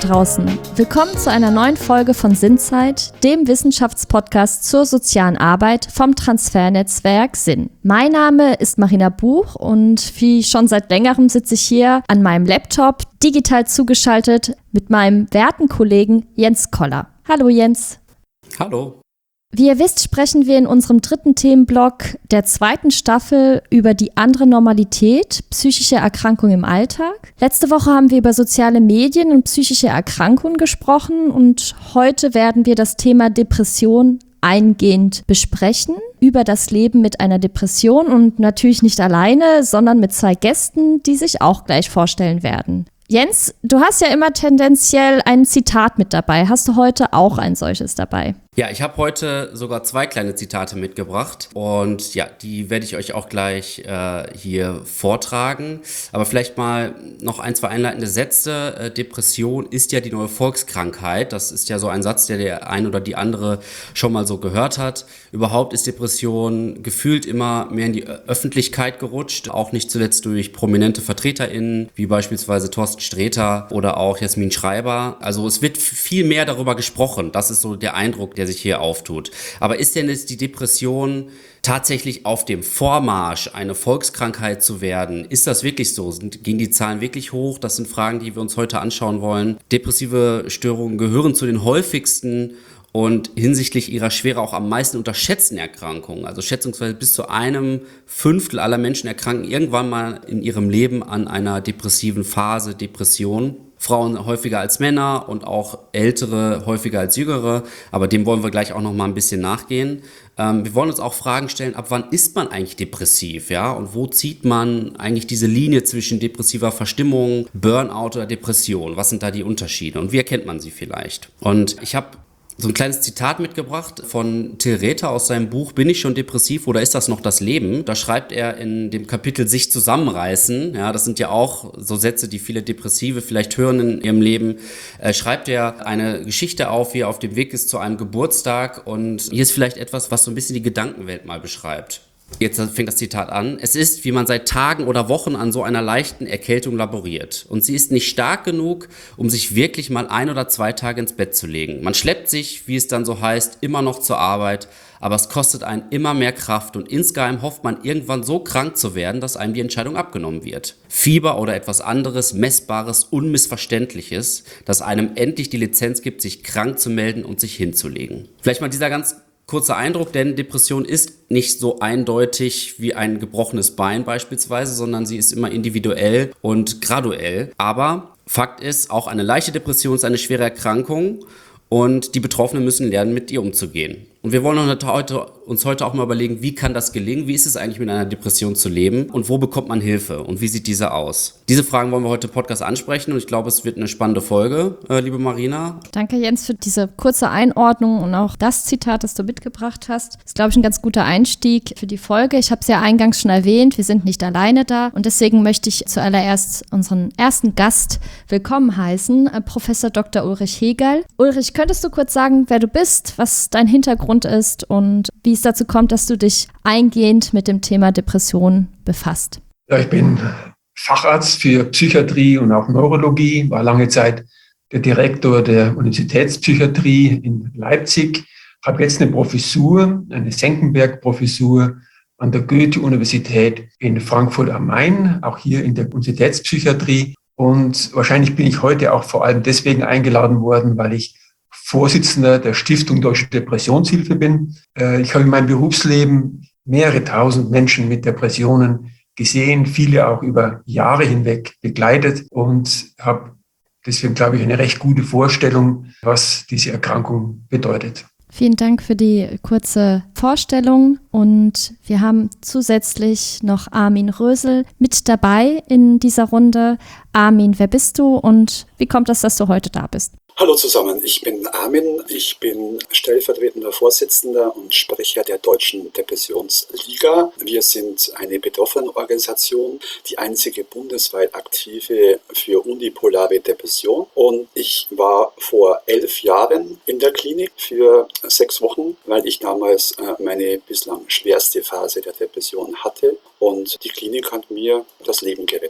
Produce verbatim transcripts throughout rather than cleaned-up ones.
draußen. Willkommen zu einer neuen Folge von Sinnzeit, dem Wissenschaftspodcast zur sozialen Arbeit vom Transfernetzwerk Sinn. Mein Name ist Marina Buch und wie schon seit längerem sitze ich hier an meinem Laptop, digital zugeschaltet, mit meinem werten Kollegen Jens Koller. Hallo Jens. Hallo. Wie ihr wisst, sprechen wir in unserem dritten Themenblock der zweiten Staffel über die andere Normalität, psychische Erkrankung im Alltag. Letzte Woche haben wir über soziale Medien und psychische Erkrankungen gesprochen und heute werden wir das Thema Depression eingehend besprechen, über das Leben mit einer Depression und natürlich nicht alleine, sondern mit zwei Gästen, die sich auch gleich vorstellen werden. Jens, du hast ja immer tendenziell ein Zitat mit dabei. Hast du heute auch ein solches dabei? Ja, ich habe heute sogar zwei kleine Zitate mitgebracht und ja, die werde ich euch auch gleich äh, hier vortragen. Aber vielleicht mal noch ein, zwei einleitende Sätze. Äh, Depression ist ja die neue Volkskrankheit. Das ist ja so ein Satz, der der ein oder die andere schon mal so gehört hat. Überhaupt ist Depression gefühlt immer mehr in die Öffentlichkeit gerutscht, auch nicht zuletzt durch prominente VertreterInnen, wie beispielsweise Thorsten Sträter oder auch Jasmin Schreiber. Also es wird viel mehr darüber gesprochen. Das ist so der Eindruck, der sich hier auftut. Aber ist denn jetzt die Depression tatsächlich auf dem Vormarsch, eine Volkskrankheit zu werden? Ist das wirklich so? Sind, gehen die Zahlen wirklich hoch? Das sind Fragen, die wir uns heute anschauen wollen. Depressive Störungen gehören zu den häufigsten und hinsichtlich ihrer Schwere auch am meisten unterschätzten Erkrankungen. Also schätzungsweise bis zu einem Fünftel aller Menschen erkranken irgendwann mal in ihrem Leben an einer depressiven Phase, Depression. Frauen häufiger als Männer und auch Ältere häufiger als Jüngere, aber dem wollen wir gleich auch noch mal ein bisschen nachgehen. Ähm, wir wollen uns auch Fragen stellen, ab wann ist man eigentlich depressiv, ja? Und wo zieht man eigentlich diese Linie zwischen depressiver Verstimmung, Burnout oder Depression? Was sind da die Unterschiede und wie erkennt man sie vielleicht? Und ich habe so ein kleines Zitat mitgebracht von Till Rether aus seinem Buch Bin ich schon depressiv oder ist das noch das Leben? Da schreibt er in dem Kapitel sich zusammenreißen, ja, das sind ja auch so Sätze, die viele Depressive vielleicht hören in ihrem Leben, äh, schreibt er eine Geschichte auf, wie er auf dem Weg ist zu einem Geburtstag und hier ist vielleicht etwas, was so ein bisschen die Gedankenwelt mal beschreibt. Jetzt fängt das Zitat an. Es ist, wie man seit Tagen oder Wochen an so einer leichten Erkältung laboriert. Und sie ist nicht stark genug, um sich wirklich mal ein oder zwei Tage ins Bett zu legen. Man schleppt sich, wie es dann so heißt, immer noch zur Arbeit. Aber es kostet einen immer mehr Kraft und insgeheim hofft man irgendwann so krank zu werden, dass einem die Entscheidung abgenommen wird. Fieber oder etwas anderes, Messbares, Unmissverständliches, das einem endlich die Lizenz gibt, sich krank zu melden und sich hinzulegen. Vielleicht mal dieser ganz kurzer Eindruck, denn Depression ist nicht so eindeutig wie ein gebrochenes Bein beispielsweise, sondern sie ist immer individuell und graduell. Aber Fakt ist, auch eine leichte Depression ist eine schwere Erkrankung und die Betroffenen müssen lernen, mit ihr umzugehen. Und wir wollen heute, uns heute auch mal überlegen, wie kann das gelingen? Wie ist es eigentlich, mit einer Depression zu leben? Und wo bekommt man Hilfe? Und wie sieht diese aus? Diese Fragen wollen wir heute im Podcast ansprechen und ich glaube, es wird eine spannende Folge, äh, liebe Marina. Danke, Jens, für diese kurze Einordnung und auch das Zitat, das du mitgebracht hast. Das ist, glaube ich, ein ganz guter Einstieg für die Folge. Ich habe es ja eingangs schon erwähnt, wir sind nicht alleine da und deswegen möchte ich zuallererst unseren ersten Gast willkommen heißen, äh, Professor Doktor Ulrich Hegerl. Ulrich, könntest du kurz sagen, wer du bist, was dein Hintergrund ist und wie es dazu kommt, dass du dich eingehend mit dem Thema Depression befasst? Ja, ich bin Facharzt für Psychiatrie und auch Neurologie, war lange Zeit der Direktor der Universitätspsychiatrie in Leipzig, habe jetzt eine Professur, eine Senckenberg-Professur an der Goethe-Universität in Frankfurt am Main, auch hier in der Universitätspsychiatrie. Und wahrscheinlich bin ich heute auch vor allem deswegen eingeladen worden, weil ich Vorsitzender der Stiftung Deutsche Depressionshilfe bin. Ich habe in meinem Berufsleben mehrere tausend Menschen mit Depressionen gesehen, viele auch über Jahre hinweg begleitet und habe deswegen, glaube ich, eine recht gute Vorstellung, was diese Erkrankung bedeutet. Vielen Dank für die kurze Vorstellung und wir haben zusätzlich noch Armin Rösel mit dabei in dieser Runde. Armin, wer bist du und wie kommt es, dass du heute da bist? Hallo zusammen, ich bin Armin, ich bin stellvertretender Vorsitzender und Sprecher der Deutschen Depressionsliga. Wir sind eine Betroffenenorganisation, die einzige bundesweit aktive für unipolare Depression. Und ich war vor elf Jahren in der Klinik für sechs Wochen, weil ich damals meine bislang schwerste Phase der Depression hatte. Und die Klinik hat mir das Leben gerettet.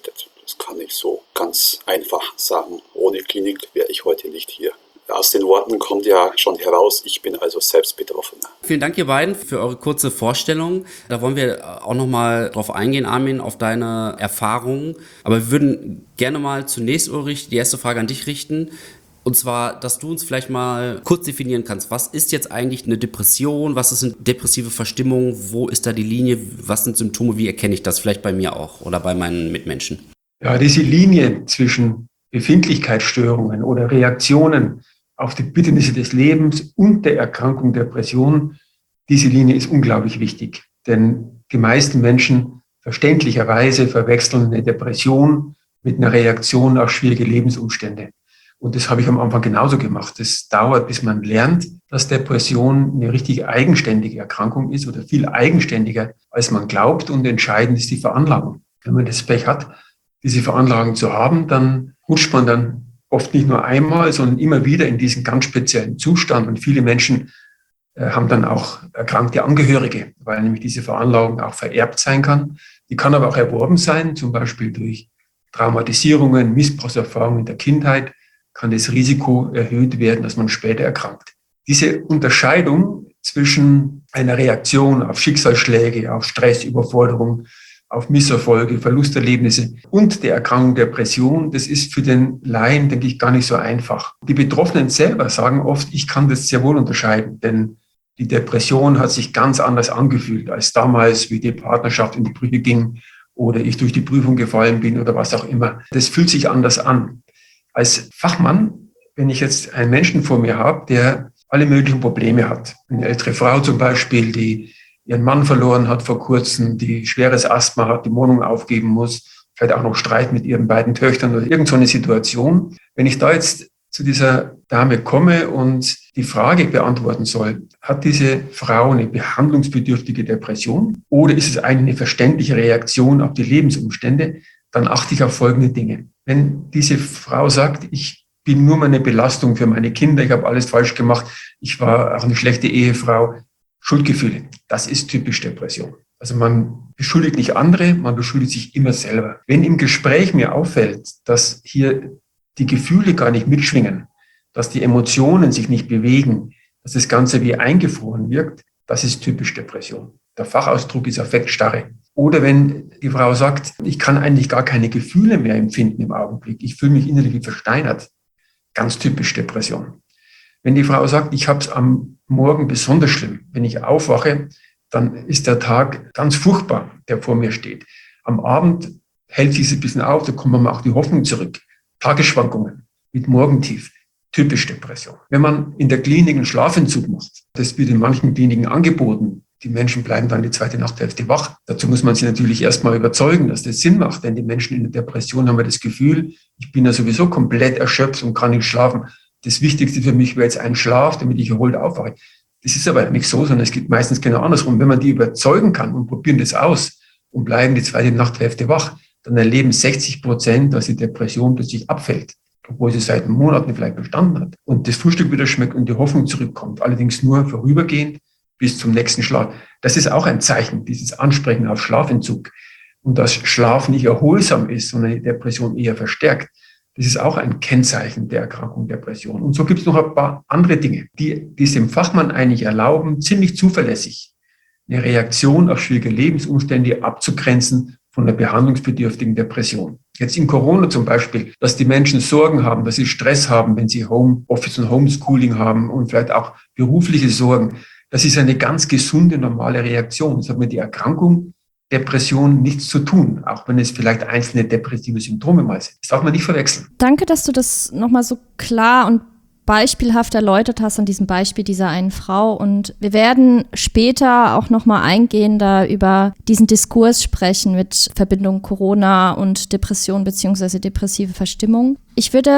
Das kann ich so ganz einfach sagen. Ohne Klinik wäre ich heute nicht hier. Aus den Worten kommt ja schon heraus, ich bin also selbst Betroffener. Vielen Dank, ihr beiden, für eure kurze Vorstellung. Da wollen wir auch nochmal drauf eingehen, Armin, auf deine Erfahrungen. Aber wir würden gerne mal zunächst, Ulrich, die erste Frage an dich richten. Und zwar, dass du uns vielleicht mal kurz definieren kannst, was ist jetzt eigentlich eine Depression, was ist eine depressive Verstimmung, wo ist da die Linie, was sind Symptome, wie erkenne ich das vielleicht bei mir auch oder bei meinen Mitmenschen? Ja, diese Linie zwischen Befindlichkeitsstörungen oder Reaktionen auf die Bitternisse des Lebens und der Erkrankung Depression, diese Linie ist unglaublich wichtig. Denn die meisten Menschen verständlicherweise verwechseln eine Depression mit einer Reaktion auf schwierige Lebensumstände. Und das habe ich am Anfang genauso gemacht. Es dauert, bis man lernt, dass Depression eine richtig eigenständige Erkrankung ist oder viel eigenständiger, als man glaubt. Und entscheidend ist die Veranlagung. Wenn man das Pech hat, diese Veranlagung zu haben, dann rutscht man dann oft nicht nur einmal, sondern immer wieder in diesen ganz speziellen Zustand. Und viele Menschen äh, haben dann auch erkrankte Angehörige, weil nämlich diese Veranlagung auch vererbt sein kann. Die kann aber auch erworben sein, zum Beispiel durch Traumatisierungen, Missbrauchserfahrungen in der Kindheit, kann das Risiko erhöht werden, dass man später erkrankt. Diese Unterscheidung zwischen einer Reaktion auf Schicksalsschläge, auf Stress, Überforderung, auf Misserfolge, Verlusterlebnisse und der Erkrankung Depression, das ist für den Laien, denke ich, gar nicht so einfach. Die Betroffenen selber sagen oft, ich kann das sehr wohl unterscheiden, denn die Depression hat sich ganz anders angefühlt als damals, wie die Partnerschaft in die Brüche ging oder ich durch die Prüfung gefallen bin oder was auch immer. Das fühlt sich anders an. Als Fachmann, wenn ich jetzt einen Menschen vor mir habe, der alle möglichen Probleme hat, eine ältere Frau zum Beispiel, die ihren Mann verloren hat vor kurzem, die schweres Asthma hat, die Wohnung aufgeben muss, vielleicht auch noch Streit mit ihren beiden Töchtern oder irgend so eine Situation. Wenn ich da jetzt zu dieser Dame komme und die Frage beantworten soll, hat diese Frau eine behandlungsbedürftige Depression oder ist es eine verständliche Reaktion auf die Lebensumstände, dann achte ich auf folgende Dinge. Wenn diese Frau sagt, ich bin nur meine Belastung für meine Kinder, ich habe alles falsch gemacht, ich war auch eine schlechte Ehefrau, Schuldgefühle, das ist typisch Depression. Also man beschuldigt nicht andere, man beschuldigt sich immer selber. Wenn im Gespräch mir auffällt, dass hier die Gefühle gar nicht mitschwingen, dass die Emotionen sich nicht bewegen, dass das Ganze wie eingefroren wirkt, das ist typisch Depression. Der Fachausdruck ist Affektstarre. Oder wenn die Frau sagt, ich kann eigentlich gar keine Gefühle mehr empfinden im Augenblick, ich fühle mich innerlich wie versteinert, ganz typisch Depression. Wenn die Frau sagt, ich habe es am Morgen besonders schlimm, wenn ich aufwache, dann ist der Tag ganz furchtbar, der vor mir steht. Am Abend hält sich ein bisschen auf, da kommt man auch die Hoffnung zurück. Tagesschwankungen mit Morgentief, typisch Depression. Wenn man in der Klinik einen Schlafentzug macht, das wird in manchen Kliniken angeboten, die Menschen bleiben dann die zweite Nachthälfte wach. Dazu muss man sie natürlich erstmal überzeugen, dass das Sinn macht, denn die Menschen in der Depression haben ja das Gefühl, ich bin ja sowieso komplett erschöpft und kann nicht schlafen. Das Wichtigste für mich wäre jetzt ein Schlaf, damit ich erholt aufwache. Das ist aber nicht so, sondern es geht meistens genau andersrum. Wenn man die überzeugen kann und probieren das aus und bleiben die zweite Nachthälfte wach, dann erleben sechzig Prozent, dass die Depression plötzlich abfällt, obwohl sie seit Monaten vielleicht bestanden hat. Und das Frühstück wieder schmeckt und die Hoffnung zurückkommt. Allerdings nur vorübergehend bis zum nächsten Schlaf. Das ist auch ein Zeichen, dieses Ansprechen auf Schlafentzug. Und dass Schlaf nicht erholsam ist, sondern die Depression eher verstärkt. Das ist auch ein Kennzeichen der Erkrankung Depression. Und so gibt es noch ein paar andere Dinge, die, die es dem Fachmann eigentlich erlauben, ziemlich zuverlässig eine Reaktion auf schwierige Lebensumstände abzugrenzen von der behandlungsbedürftigen Depression. Jetzt in Corona zum Beispiel, dass die Menschen Sorgen haben, dass sie Stress haben, wenn sie Homeoffice und Homeschooling haben und vielleicht auch berufliche Sorgen. Das ist eine ganz gesunde, normale Reaktion. Das hat mit der Erkrankung Depression nichts zu tun, auch wenn es vielleicht einzelne depressive Symptome mal sind. Das darf man nicht verwechseln. Danke, dass du das nochmal so klar und beispielhaft erläutert hast an diesem Beispiel dieser einen Frau. Und wir werden später auch nochmal eingehender über diesen Diskurs sprechen mit Verbindung Corona und Depression bzw. depressive Verstimmung. Ich würde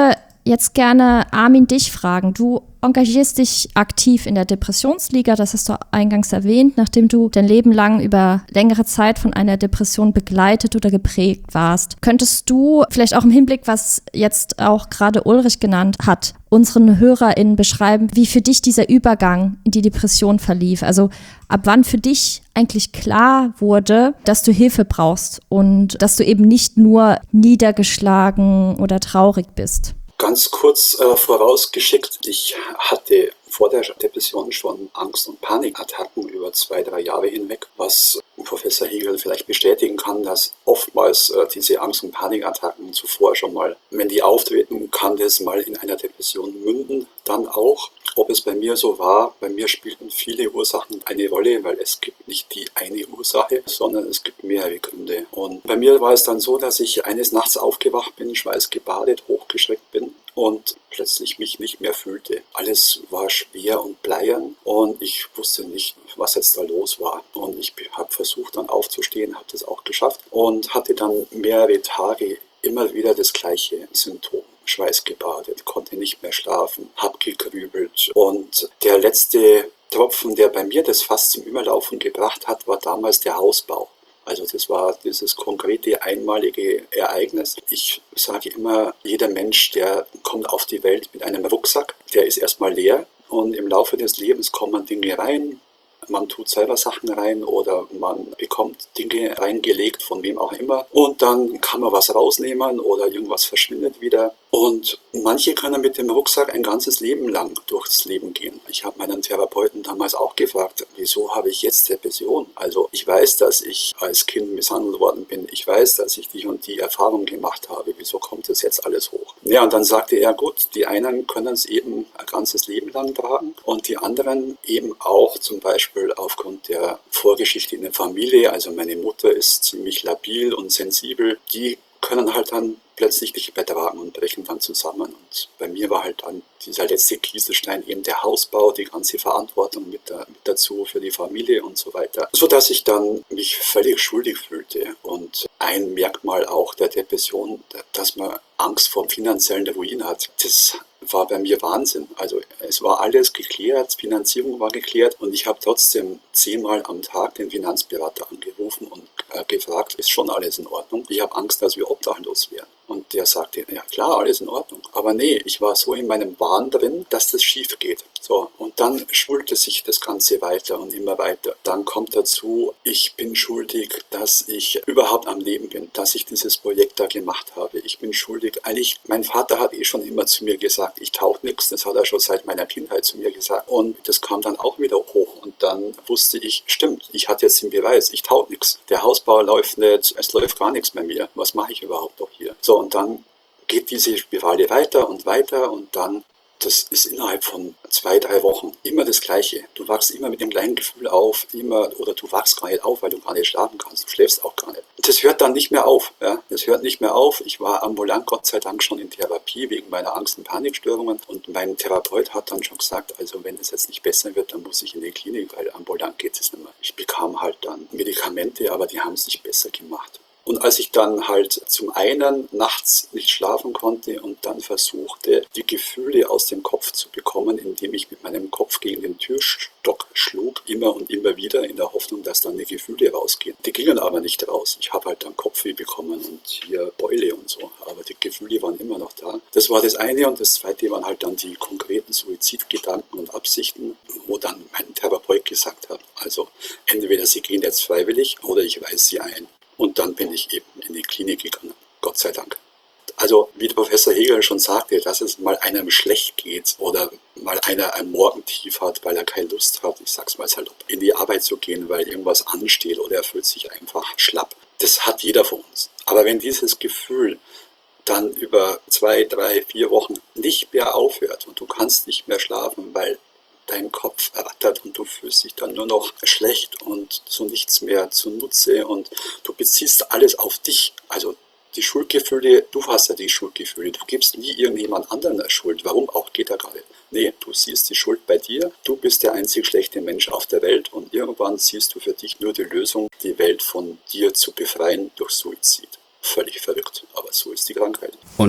jetzt gerne Armin dich fragen. Du engagierst dich aktiv in der Depressionsliga, das hast du eingangs erwähnt, nachdem du dein Leben lang über längere Zeit von einer Depression begleitet oder geprägt warst. Könntest du vielleicht auch im Hinblick, was jetzt auch gerade Ulrich genannt hat, unseren HörerInnen beschreiben, wie für dich dieser Übergang in die Depression verlief? Also ab wann für dich eigentlich klar wurde, dass du Hilfe brauchst und dass du eben nicht nur niedergeschlagen oder traurig bist? Ganz kurz äh, vorausgeschickt, ich hatte vor der Depression schon Angst- und Panikattacken über zwei, drei Jahre hinweg, was Professor Hegel vielleicht bestätigen kann, dass oftmals äh, diese Angst- und Panikattacken zuvor schon mal, wenn die auftreten, kann das mal in einer Depression münden. Dann auch, ob es bei mir so war, bei mir spielten viele Ursachen eine Rolle, weil es gibt nicht die eine Ursache, sondern es gibt mehrere Gründe. Und bei mir war es dann so, dass ich eines Nachts aufgewacht bin, schweißgebadet, hochgeschreckt bin und plötzlich mich nicht mehr fühlte. Alles war schwer und bleiern und ich wusste nicht, was jetzt da los war. Und ich habe versucht dann aufzustehen, habe das auch geschafft und hatte dann mehrere Tage immer wieder das gleiche Symptom. Schweißgebadet, konnte nicht mehr schlafen, habe gegrübelt. Und der letzte Tropfen, der bei mir das Fass zum Überlaufen gebracht hat, war damals der Hausbau. Also das war dieses konkrete, einmalige Ereignis. Ich sage immer, jeder Mensch, der kommt auf die Welt mit einem Rucksack, der ist erstmal leer und im Laufe des Lebens kommen Dinge rein. Man tut selber Sachen rein oder man bekommt Dinge reingelegt, von wem auch immer. Und dann kann man was rausnehmen oder irgendwas verschwindet wieder. Und manche können mit dem Rucksack ein ganzes Leben lang durchs Leben gehen. Ich habe meinen Therapeuten damals auch gefragt, wieso habe ich jetzt Depression? Also ich weiß, dass ich als Kind misshandelt worden bin. Ich weiß, dass ich die und die Erfahrung gemacht habe. Wieso kommt das jetzt alles hoch? Ja, und dann sagte er, gut, die einen können es eben ein ganzes Leben lang tragen und die anderen eben auch zum Beispiel aufgrund der Vorgeschichte in der Familie. Also meine Mutter ist ziemlich labil und sensibel. Die können halt dann plötzlich nicht mehr tragen und brechen dann zusammen. Und bei mir war halt dann dieser letzte Kieselstein eben der Hausbau, die ganze Verantwortung mit, der, mit dazu für die Familie und so weiter. Sodass ich dann mich völlig schuldig fühlte. Und ein Merkmal auch der Depression, dass man Angst vor dem finanziellen Ruin hat. Das war bei mir Wahnsinn. Also es war alles geklärt, Finanzierung war geklärt und ich habe trotzdem zehnmal am Tag den Finanzberater angerufen und äh, gefragt, ist schon alles in Ordnung? Ich habe Angst, dass wir obdachlos werden. Und der sagte, ja klar, alles in Ordnung. Aber nee, ich war so in meinem Wahn drin, dass das schief geht. So, und dann schulte sich das Ganze weiter und immer weiter. Dann kommt dazu, ich bin schuldig, dass ich überhaupt am Leben bin, dass ich dieses Projekt da gemacht habe. Ich bin schuldig. Eigentlich, mein Vater hat eh schon immer zu mir gesagt, ich tauche nichts. Das hat er schon seit meiner Kindheit zu mir gesagt. Und das kam dann auch wieder hoch. Und dann wusste ich, stimmt, ich hatte jetzt den Beweis, ich tauche nichts. Der Hausbau läuft nicht, es läuft gar nichts bei mir. Was mache ich überhaupt noch hier? So, und dann geht diese Spirale weiter und weiter und dann, das ist innerhalb von zwei, drei Wochen immer das Gleiche. Du wachst immer mit dem gleichen Gefühl auf, immer, oder du wachst gar nicht auf, weil du gar nicht schlafen kannst. Du schläfst auch gar nicht. Das hört dann nicht mehr auf. Ja? Das hört nicht mehr auf. Ich war ambulant, Gott sei Dank, schon in Therapie wegen meiner Angst- und Panikstörungen. Und mein Therapeut hat dann schon gesagt, also wenn es jetzt nicht besser wird, dann muss ich in die Klinik, weil ambulant geht es nicht mehr. Ich bekam halt dann Medikamente, aber die haben es nicht besser gemacht. Und als ich dann halt zum einen nachts nicht schlafen konnte und dann versuchte, die Gefühle aus dem Kopf zu bekommen, indem ich mit meinem Kopf gegen den Türstock schlug, immer und immer wieder in der Hoffnung, dass dann die Gefühle rausgehen. Die gingen aber nicht raus. Ich habe halt dann Kopfweh bekommen und hier Beule und so. Aber die Gefühle waren immer noch da. Das war das eine und das zweite waren halt dann die konkreten Suizidgedanken und Absichten, wo dann mein Therapeut gesagt hat, also entweder Sie gehen jetzt freiwillig oder ich weise Sie ein. Und dann bin ich eben in die Klinik gegangen, Gott sei Dank. Also wie der Professor Hegel schon sagte, dass es mal einem schlecht geht oder mal einer ein Morgentief hat, weil er keine Lust hat, ich sag's mal salopp, in die Arbeit zu gehen, weil irgendwas ansteht oder er fühlt sich einfach schlapp. Das hat jeder von uns. Aber wenn dieses Gefühl dann über zwei, drei, vier Wochen nicht mehr aufhört und du kannst nicht mehr schlafen, weil dein Kopf rattert und du fühlst dich dann nur noch schlecht und so nichts mehr zunutze und du beziehst alles auf dich. Also die Schuldgefühle, du hast ja die Schuldgefühle, du gibst nie irgendjemand anderen eine Schuld. Warum auch, geht ja gar nicht. Nee, du siehst die Schuld bei dir, du bist der einzig schlechte Mensch auf der Welt und irgendwann siehst du für dich nur die Lösung, die Welt von dir zu befreien durch Suizid. Völlig verrückt, aber so ist die Krankheit. Und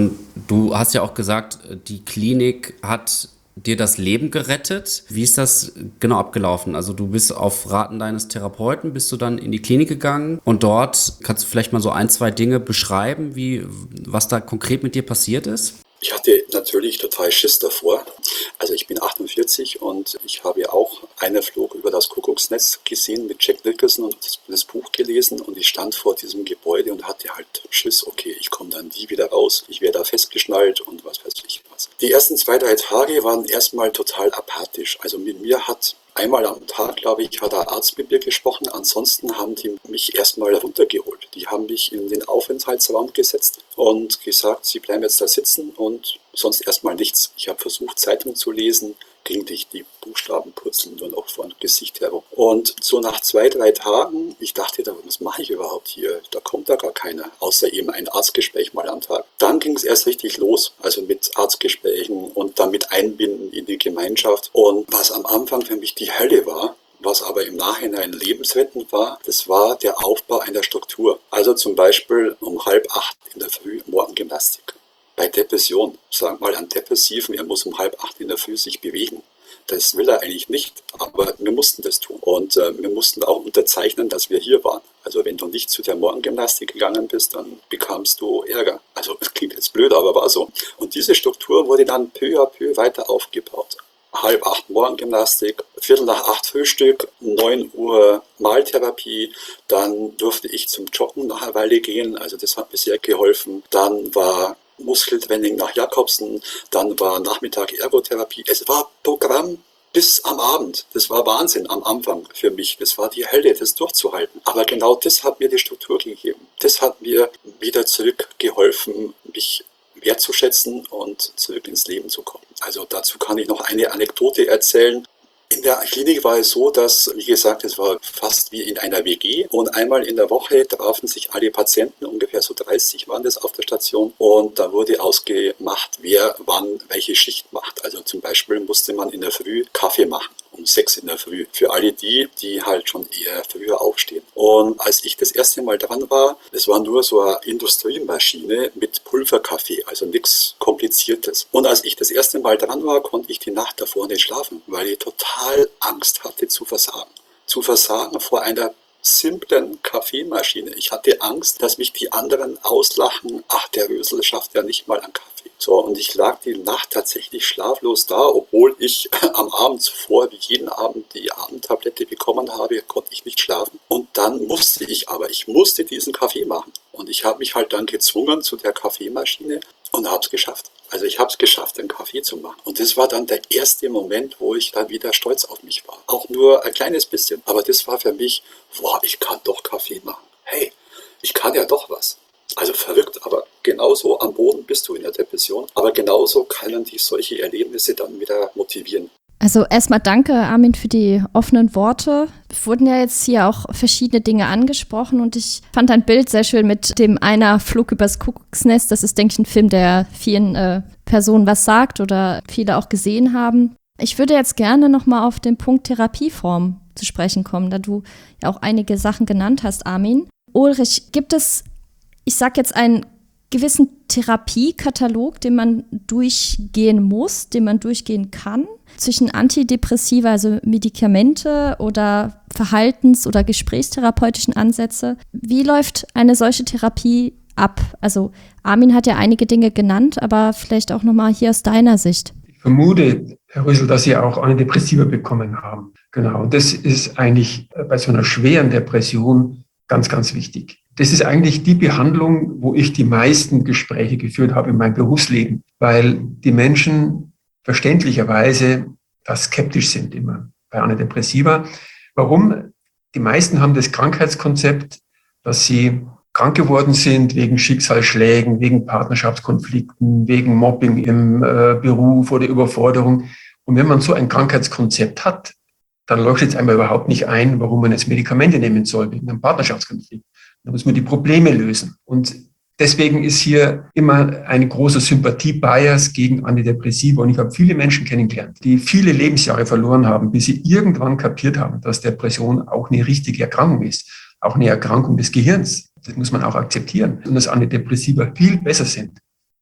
Du hast ja auch gesagt, die Klinik hat dir das Leben gerettet. Wie ist das genau abgelaufen? Also du bist auf Raten deines Therapeuten, bist du dann in die Klinik gegangen und dort kannst du vielleicht mal so ein, zwei Dinge beschreiben, wie, was da konkret mit dir passiert ist? Ich hatte natürlich total Schiss davor. Also ich bin achtundvierzig und ich habe auch Einer flog über das Kuckucksnest gesehen mit Jack Nicholson und das, das Buch gelesen und ich stand vor diesem Gebäude und hatte halt Schiss, okay, ich komme dann nie wieder raus, ich werde da festgeschnallt und was weiß ich was. Die ersten zwei, drei Tage waren erstmal total apathisch. Also mit mir hat einmal am Tag, glaube ich, hat der Arzt mit mir gesprochen. Ansonsten haben die mich erstmal runtergeholt. Die haben mich in den Aufenthaltsraum gesetzt und gesagt, sie bleiben jetzt da sitzen und sonst erstmal nichts. Ich habe versucht, Zeitung zu lesen, ging nicht, die Buchstaben purzeln nur noch vor dem Gesicht herum. Und so nach zwei, drei Tagen, ich dachte, was mache ich überhaupt hier? Da kommt da gar keiner, außer eben ein Arztgespräch mal am Tag. Dann ging es erst richtig los, also mit Arztgesprächen und damit Einbinden in die Gemeinschaft. Und was am Anfang für mich die Hölle war, was aber im Nachhinein lebensrettend war, das war der Aufbau einer Struktur. Also zum Beispiel um halb acht in der Früh Morgengymnastik. Bei Depression, sag mal an Depressiven, er muss um halb acht in der Früh sich bewegen. Das will er eigentlich nicht, aber wir mussten das tun. Und äh, wir mussten auch unterzeichnen, dass wir hier waren. Also wenn du nicht zu der Morgengymnastik gegangen bist, dann bekamst du Ärger. Also das klingt jetzt blöd, aber war so. Und diese Struktur wurde dann peu à peu weiter aufgebaut. Halb acht Morgengymnastik, Viertel nach acht Frühstück, neun Uhr Maltherapie, dann durfte ich zum Joggen nach einer Weile gehen, also das hat mir sehr geholfen. Dann war Muskeltraining nach Jakobsen, dann war Nachmittag Ergotherapie. Es war Programm bis am Abend. Das war Wahnsinn am Anfang für mich. Das war die Hölle, das durchzuhalten. Aber genau das hat mir die Struktur gegeben. Das hat mir wieder zurückgeholfen, mich wertzuschätzen und zurück ins Leben zu kommen. Also dazu kann ich noch eine Anekdote erzählen. In der Klinik war es so, dass, wie gesagt, es war fast wie in einer W G und einmal in der Woche trafen sich alle Patienten, ungefähr so dreißig waren das auf der Station und da wurde ausgemacht, wer wann welche Schicht macht. Also zum Beispiel musste man in der Früh Kaffee machen, um sechs in der Früh, für alle die, die halt schon eher früher aufstehen. Und als ich das erste Mal dran war, das war nur so eine Industriemaschine mit Pulverkaffee, also nichts Kompliziertes. Und als ich das erste Mal dran war, konnte ich die Nacht davor nicht schlafen, weil ich total Angst hatte zu versagen. Zu versagen vor einer simplen Kaffeemaschine. Ich hatte Angst, dass mich die anderen auslachen. Ach, der Rösel schafft ja nicht mal einen Kaffee. So, und ich lag die Nacht tatsächlich schlaflos da, obwohl ich am Abend zuvor, wie jeden Abend, die Abendtablette bekommen habe, konnte ich nicht schlafen. Und dann musste ich aber, ich musste diesen Kaffee machen. Und ich habe mich halt dann gezwungen zu der Kaffeemaschine und habe es geschafft. Also ich habe es geschafft, einen Kaffee zu machen. Und das war dann der erste Moment, wo ich dann wieder stolz auf mich war. Auch nur ein kleines bisschen. Aber das war für mich, boah, ich kann doch Kaffee machen. Hey, ich kann ja doch was. Also verrückt, aber genauso am Boden bist du in der Depression. Aber genauso können dich solche Erlebnisse dann wieder motivieren. Also erstmal danke, Armin, für die offenen Worte. Es wurden ja jetzt hier auch verschiedene Dinge angesprochen und ich fand dein Bild sehr schön mit dem Einer flog übers Kuckucksnest. Das ist, denke ich, ein Film, der vielen äh, Personen was sagt oder viele auch gesehen haben. Ich würde jetzt gerne nochmal auf den Punkt Therapieform zu sprechen kommen, da du ja auch einige Sachen genannt hast, Armin. Ulrich, gibt es, ich sag jetzt einen gewissen Therapiekatalog, den man durchgehen muss, den man durchgehen kann, zwischen Antidepressiva, also Medikamente oder Verhaltens- oder gesprächstherapeutischen Ansätze. Wie läuft eine solche Therapie ab? Also Armin hat ja einige Dinge genannt, aber vielleicht auch nochmal hier aus deiner Sicht. Ich vermute, Herr Rösel, dass Sie auch Antidepressiva bekommen haben. Genau, das ist eigentlich bei so einer schweren Depression ganz, ganz wichtig. Das ist eigentlich die Behandlung, wo ich die meisten Gespräche geführt habe in meinem Berufsleben, weil die Menschen verständlicherweise da skeptisch sind immer bei Antidepressiva. Warum? Die meisten haben das Krankheitskonzept, dass sie krank geworden sind wegen Schicksalsschlägen, wegen Partnerschaftskonflikten, wegen Mobbing im äh, Beruf oder Überforderung. Und wenn man so ein Krankheitskonzept hat, dann leuchtet es einmal überhaupt nicht ein, warum man jetzt Medikamente nehmen soll wegen einem Partnerschaftskonflikt. Da muss man die Probleme lösen. Und deswegen ist hier immer ein großer Sympathie-Bias gegen Antidepressiva. Und ich habe viele Menschen kennengelernt, die viele Lebensjahre verloren haben, bis sie irgendwann kapiert haben, dass Depression auch eine richtige Erkrankung ist. Auch eine Erkrankung des Gehirns. Das muss man auch akzeptieren. Und dass Antidepressiva viel besser sind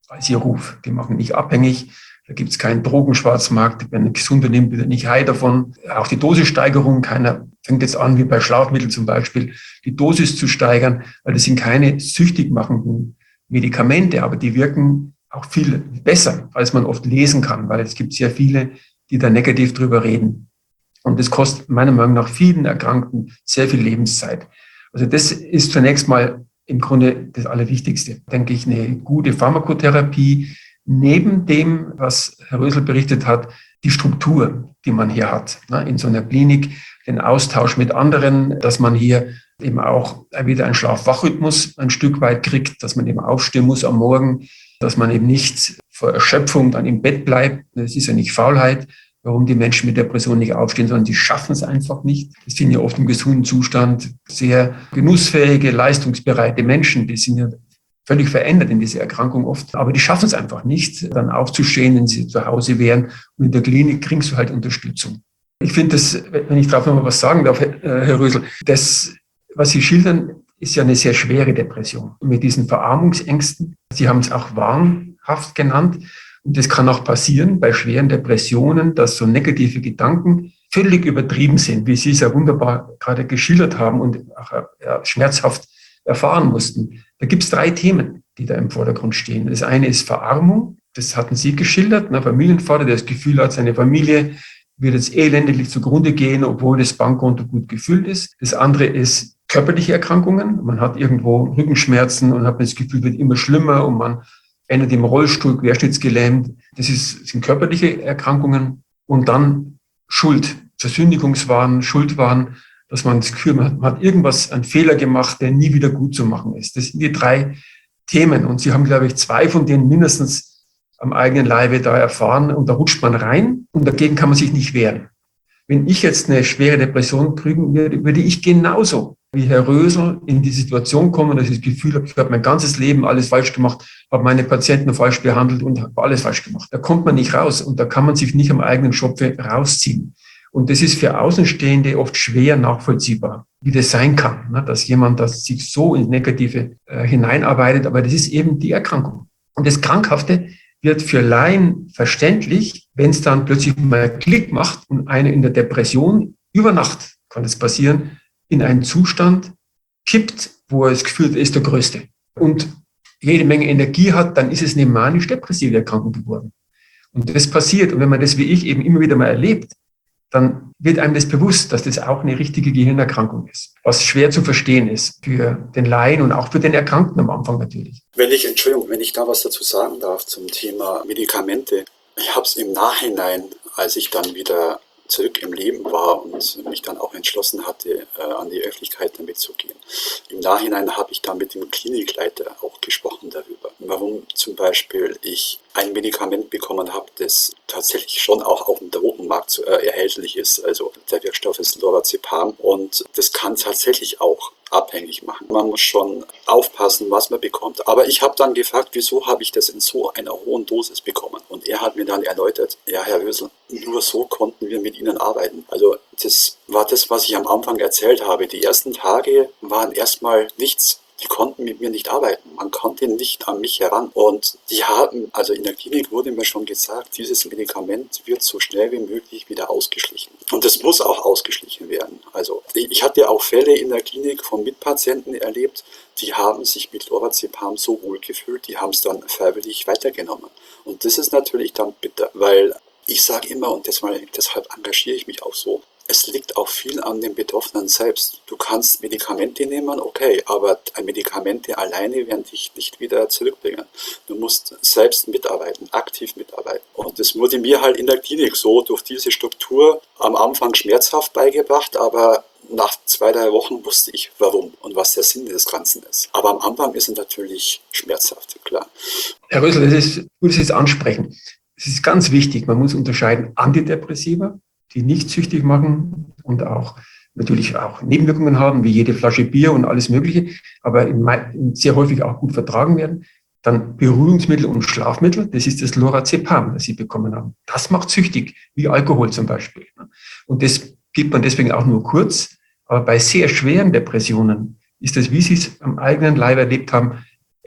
als ihr Ruf. Die machen nicht abhängig. Da gibt es keinen Drogenschwarzmarkt. Wenn ein Gesunder nimmt, wird er nicht high davon. Auch die Dosissteigerung, keiner fängt jetzt an, wie bei Schlafmitteln zum Beispiel, die Dosis zu steigern, weil das sind keine süchtig machenden Medikamente, aber die wirken auch viel besser, als man oft lesen kann, weil es gibt sehr viele, die da negativ drüber reden. Und das kostet meiner Meinung nach vielen Erkrankten sehr viel Lebenszeit. Also das ist zunächst mal im Grunde das Allerwichtigste. Denke ich, eine gute Pharmakotherapie, neben dem, was Herr Rösel berichtet hat, die Struktur, die man hier hat, ne, in so einer Klinik, den Austausch mit anderen, dass man hier eben auch wieder einen Schlaf-Wach-Rhythmus ein Stück weit kriegt, dass man eben aufstehen muss am Morgen, dass man eben nicht vor Erschöpfung dann im Bett bleibt. Das ist ja nicht Faulheit, warum die Menschen mit Depression nicht aufstehen, sondern die schaffen es einfach nicht. Das sind ja oft im gesunden Zustand sehr genussfähige, leistungsbereite Menschen, die sind ja völlig verändert in dieser Erkrankung oft. Aber die schaffen es einfach nicht, dann aufzustehen, wenn sie zu Hause wären. Und in der Klinik kriegst du halt Unterstützung. Ich finde das, wenn ich darauf noch mal was sagen darf, Herr Rösel, das, was Sie schildern, ist ja eine sehr schwere Depression. Mit diesen Verarmungsängsten, Sie haben es auch wahnhaft genannt. Und das kann auch passieren bei schweren Depressionen, dass so negative Gedanken völlig übertrieben sind, wie Sie es ja wunderbar gerade geschildert haben und auch ja, schmerzhaft erfahren mussten. Da gibt es drei Themen, die da im Vordergrund stehen. Das eine ist Verarmung, das hatten Sie geschildert, ein Familienvater, der das Gefühl hat, seine Familie wird jetzt elendiglich zugrunde gehen, obwohl das Bankkonto gut gefüllt ist. Das andere ist körperliche Erkrankungen. Man hat irgendwo Rückenschmerzen und hat das Gefühl, wird immer schlimmer und man endet im Rollstuhl, querschnittsgelähmt. Das ist, sind körperliche Erkrankungen. Und dann Schuld, Versündigungswahn, Schuldwahn, dass man das Gefühl hat, man hat irgendwas, einen Fehler gemacht, der nie wieder gut zu machen ist. Das sind die drei Themen. Und Sie haben, glaube ich, zwei von denen mindestens am eigenen Leibe da erfahren. Und da rutscht man rein und dagegen kann man sich nicht wehren. Wenn ich jetzt eine schwere Depression kriegen würde, würde ich genauso wie Herr Rösel in die Situation kommen, dass ich das Gefühl habe, ich habe mein ganzes Leben alles falsch gemacht, habe meine Patienten falsch behandelt und habe alles falsch gemacht. Da kommt man nicht raus und da kann man sich nicht am eigenen Schopfe rausziehen. Und das ist für Außenstehende oft schwer nachvollziehbar, wie das sein kann, ne? Dass jemand das sich so ins Negative äh, hineinarbeitet. Aber das ist eben die Erkrankung. Und das Krankhafte wird für Laien verständlich, wenn es dann plötzlich mal Klick macht und einer in der Depression über Nacht, kann das passieren, in einen Zustand kippt, wo er das Gefühl hat, er ist der Größte und jede Menge Energie hat, dann ist es eine manisch-depressive Erkrankung geworden. Und das passiert. Und wenn man das wie ich eben immer wieder mal erlebt, dann wird einem das bewusst, dass das auch eine richtige Gehirnerkrankung ist, was schwer zu verstehen ist für den Laien und auch für den Erkrankten am Anfang natürlich. Wenn ich, Entschuldigung, wenn ich da was dazu sagen darf zum Thema Medikamente. Ich habe es im Nachhinein, als ich dann wieder zurück im Leben war und mich dann auch entschlossen hatte, äh, an die Öffentlichkeit damit zu gehen. Im Nachhinein habe ich dann mit dem Klinikleiter auch gesprochen darüber, warum zum Beispiel ich ein Medikament bekommen habe, das tatsächlich schon auch auf dem Drogenmarkt zu, äh, erhältlich ist. Also der Wirkstoff ist Lorazepam und das kann tatsächlich auch abhängig machen. Man muss schon aufpassen, was man bekommt. Aber ich habe dann gefragt, wieso habe ich das in so einer hohen Dosis bekommen? Und er hat mir dann erläutert, ja, Herr Rösel, nur so konnten wir mit Ihnen arbeiten. Also das war das, was ich am Anfang erzählt habe. Die ersten Tage waren erstmal nichts. Die konnten mit mir nicht arbeiten. Man konnte nicht an mich heran. Und die haben, also in der Klinik wurde mir schon gesagt, dieses Medikament wird so schnell wie möglich wieder ausgeschlichen. Und das muss auch ausgeschlichen werden. Also ich hatte auch Fälle in der Klinik von Mitpatienten erlebt, die haben sich mit Lorazepam so wohl gefühlt, die haben es dann freiwillig weitergenommen. Und das ist natürlich dann bitter, weil ich sage immer, und deshalb, deshalb engagiere ich mich auch so, es liegt auch viel an den Betroffenen selbst. Du kannst Medikamente nehmen, okay, aber Medikamente alleine werden dich nicht wieder zurückbringen. Du musst selbst mitarbeiten, aktiv mitarbeiten. Und das wurde mir halt in der Klinik so durch diese Struktur am Anfang schmerzhaft beigebracht, aber nach zwei, drei Wochen wusste ich, warum und was der Sinn des Ganzen ist. Aber am Anfang ist es natürlich schmerzhaft, klar. Herr Rösel, das ist, ich würde es jetzt ansprechen. Es ist ganz wichtig, man muss unterscheiden Antidepressiva, die nicht süchtig machen und auch natürlich auch Nebenwirkungen haben, wie jede Flasche Bier und alles Mögliche, aber in, in sehr häufig auch gut vertragen werden. Dann Beruhigungsmittel und Schlafmittel, das ist das Lorazepam, das Sie bekommen haben. Das macht süchtig, wie Alkohol zum Beispiel. Und das gibt man deswegen auch nur kurz. Aber bei sehr schweren Depressionen ist das, wie Sie es am eigenen Leib erlebt haben,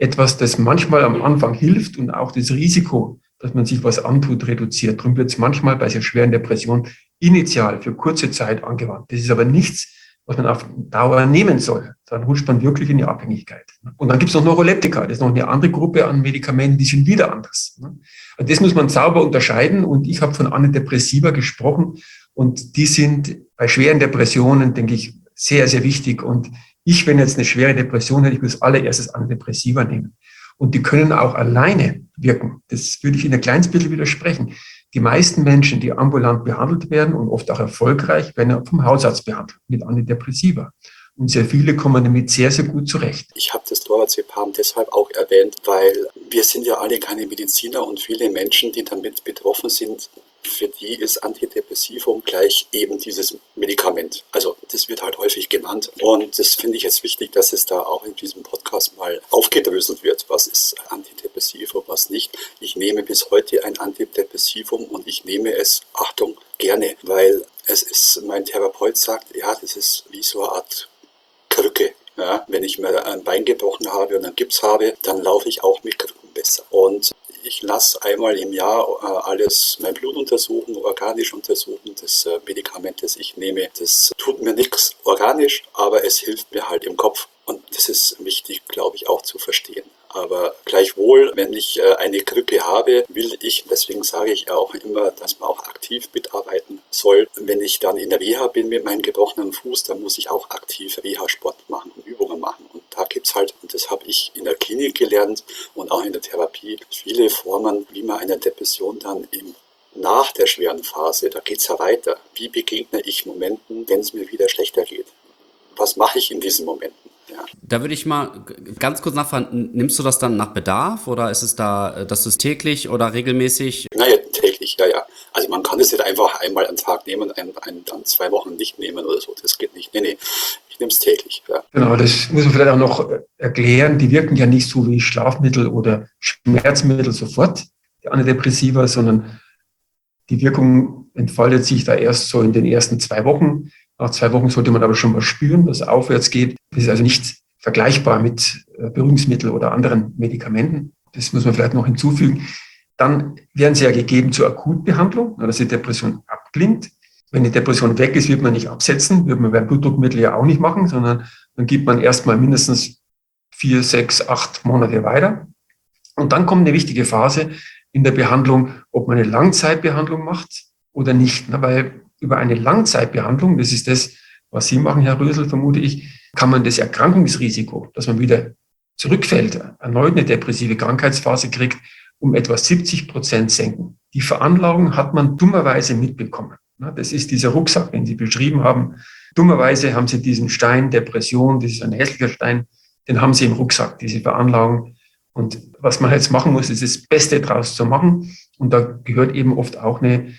etwas, das manchmal am Anfang hilft und auch das Risiko, dass man sich was antut, reduziert. Darum wird es manchmal bei sehr schweren Depressionen initial für kurze Zeit angewandt. Das ist aber nichts, was man auf Dauer nehmen soll. Dann rutscht man wirklich in die Abhängigkeit. Und dann gibt es noch Neuroleptika. Das ist noch eine andere Gruppe an Medikamenten, die sind wieder anders. Also das muss man sauber unterscheiden. Und ich habe von Antidepressiva gesprochen. Und die sind bei schweren Depressionen, denke ich, sehr, sehr wichtig. Und ich, wenn jetzt eine schwere Depression hätte, ich würde als allererstes Antidepressiva nehmen. Und die können auch alleine wirken. Das würde ich in ein kleines bisschen widersprechen. Die meisten Menschen, die ambulant behandelt werden und oft auch erfolgreich, werden vom Hausarzt behandelt mit Antidepressiva. Und sehr viele kommen damit sehr, sehr gut zurecht. Ich habe das Lorazepam deshalb auch erwähnt, weil wir sind ja alle keine Mediziner und viele Menschen, die damit betroffen sind, für die ist Antidepressivum gleich eben dieses Medikament. Also das wird halt häufig genannt. Und das finde ich jetzt wichtig, dass es da auch in diesem Podcast mal aufgedröselt wird. Was ist Antidepressivum, was nicht? Ich nehme bis heute ein Antidepressivum und ich nehme es, Achtung, gerne. Weil es ist, mein Therapeut sagt, ja, das ist wie so eine Art Krücke. Ja, wenn ich mir ein Bein gebrochen habe und einen Gips habe, dann laufe ich auch mit Krücken besser. Und ich lasse einmal im Jahr äh, alles, mein Blut untersuchen, organisch untersuchen. Das äh, Medikament, das ich nehme, das tut mir nichts organisch, aber es hilft mir halt im Kopf. Und das ist wichtig, glaube ich, auch zu verstehen. Aber gleichwohl, wenn ich äh, eine Krücke habe, will ich, deswegen sage ich auch immer, dass man auch aktiv mitarbeiten soll. Wenn ich dann in der Reha bin mit meinem gebrochenen Fuß, dann muss ich auch aktiv Reha-Sport machen und Übungen machen. Und da gibt es halt, und das habe ich in der Klinik gelernt und auch in der Therapie, viele Formen, wie man einer Depression dann im nach der schweren Phase, da geht es ja weiter. Wie begegne ich Momenten, wenn es mir wieder schlechter geht? Was mache ich in diesen Momenten? Ja. Da würde ich mal ganz kurz nachfragen, nimmst du das dann nach Bedarf oder ist es da, das ist täglich oder regelmäßig? Naja, täglich, ja, ja. Also man kann es nicht einfach einmal am Tag nehmen und ein, ein, dann zwei Wochen nicht nehmen oder so. Das geht nicht. Nee, nee, ich nehme es täglich. Ja. Genau, das muss man vielleicht auch noch erklären. Die wirken ja nicht so wie Schlafmittel oder Schmerzmittel sofort, die Antidepressiva, sondern die Wirkung entfaltet sich da erst so in den ersten zwei Wochen. Nach zwei Wochen sollte man aber schon mal spüren, dass es aufwärts geht. Das ist also nicht vergleichbar mit Beruhigungsmitteln oder anderen Medikamenten. Das muss man vielleicht noch hinzufügen. Dann werden sie ja gegeben zur Akutbehandlung, dass die Depression abklingt. Wenn die Depression weg ist, wird man nicht absetzen, wird man beim Blutdruckmittel ja auch nicht machen, sondern dann gibt man erstmal mindestens vier, sechs, acht Monate weiter. Und dann kommt eine wichtige Phase in der Behandlung, ob man eine Langzeitbehandlung macht oder nicht. Weil über eine Langzeitbehandlung, das ist das, was Sie machen, Herr Rösel, vermute ich, kann man das Erkrankungsrisiko, dass man wieder zurückfällt, erneut eine depressive Krankheitsphase kriegt, um etwa siebzig Prozent senken. Die Veranlagung hat man dummerweise mitbekommen. Das ist dieser Rucksack, den Sie beschrieben haben. Dummerweise haben Sie diesen Stein, Depression, das ist ein hässlicher Stein, den haben Sie im Rucksack, diese Veranlagung. Und was man jetzt machen muss, ist das Beste draus zu machen. Und da gehört eben oft auch eine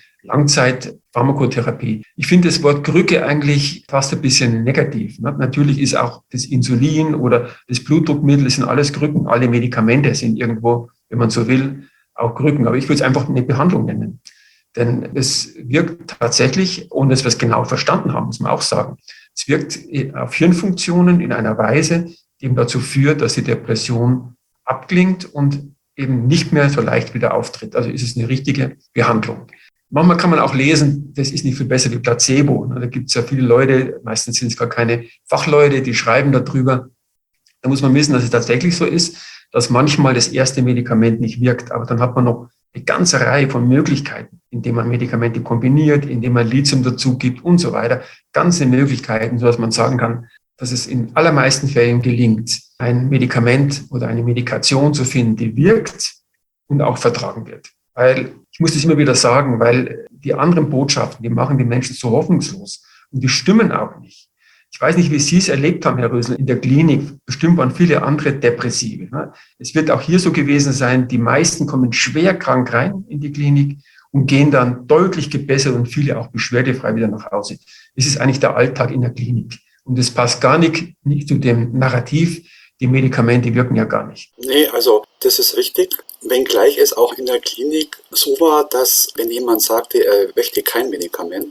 Langzeit-Pharmakotherapie. Ich finde das Wort Krücke eigentlich fast ein bisschen negativ. Natürlich ist auch das Insulin oder das Blutdruckmittel, das sind alles Krücken. Alle Medikamente sind irgendwo, wenn man so will, auch Krücken. Aber ich würde es einfach eine Behandlung nennen. Denn es wirkt tatsächlich, ohne dass wir es genau verstanden haben, muss man auch sagen, es wirkt auf Hirnfunktionen in einer Weise, die eben dazu führt, dass die Depression abklingt und eben nicht mehr so leicht wieder auftritt. Also ist es eine richtige Behandlung. Manchmal kann man auch lesen, das ist nicht viel besser wie Placebo. Da gibt es ja viele Leute, meistens sind es gar keine Fachleute, die schreiben darüber. Da muss man wissen, dass es tatsächlich so ist, dass manchmal das erste Medikament nicht wirkt. Aber dann hat man noch eine ganze Reihe von Möglichkeiten, indem man Medikamente kombiniert, indem man Lithium dazu gibt und so weiter. Ganze Möglichkeiten, sodass man sagen kann, dass es in allermeisten Fällen gelingt, ein Medikament oder eine Medikation zu finden, die wirkt und auch vertragen wird. Weil, ich muss das immer wieder sagen, weil die anderen Botschaften, die machen die Menschen so hoffnungslos und die stimmen auch nicht. Ich weiß nicht, wie Sie es erlebt haben, Herr Rösel, in der Klinik. Bestimmt waren viele andere Depressive. Es wird auch hier so gewesen sein, die meisten kommen schwer krank rein in die Klinik und gehen dann deutlich gebessert und viele auch beschwerdefrei wieder nach Hause. Das ist eigentlich der Alltag in der Klinik. Und das passt gar nicht, nicht zu dem Narrativ, die Medikamente wirken ja gar nicht. Nee, also das ist richtig. Wenngleich es auch in der Klinik so war, dass wenn jemand sagte, er möchte kein Medikament,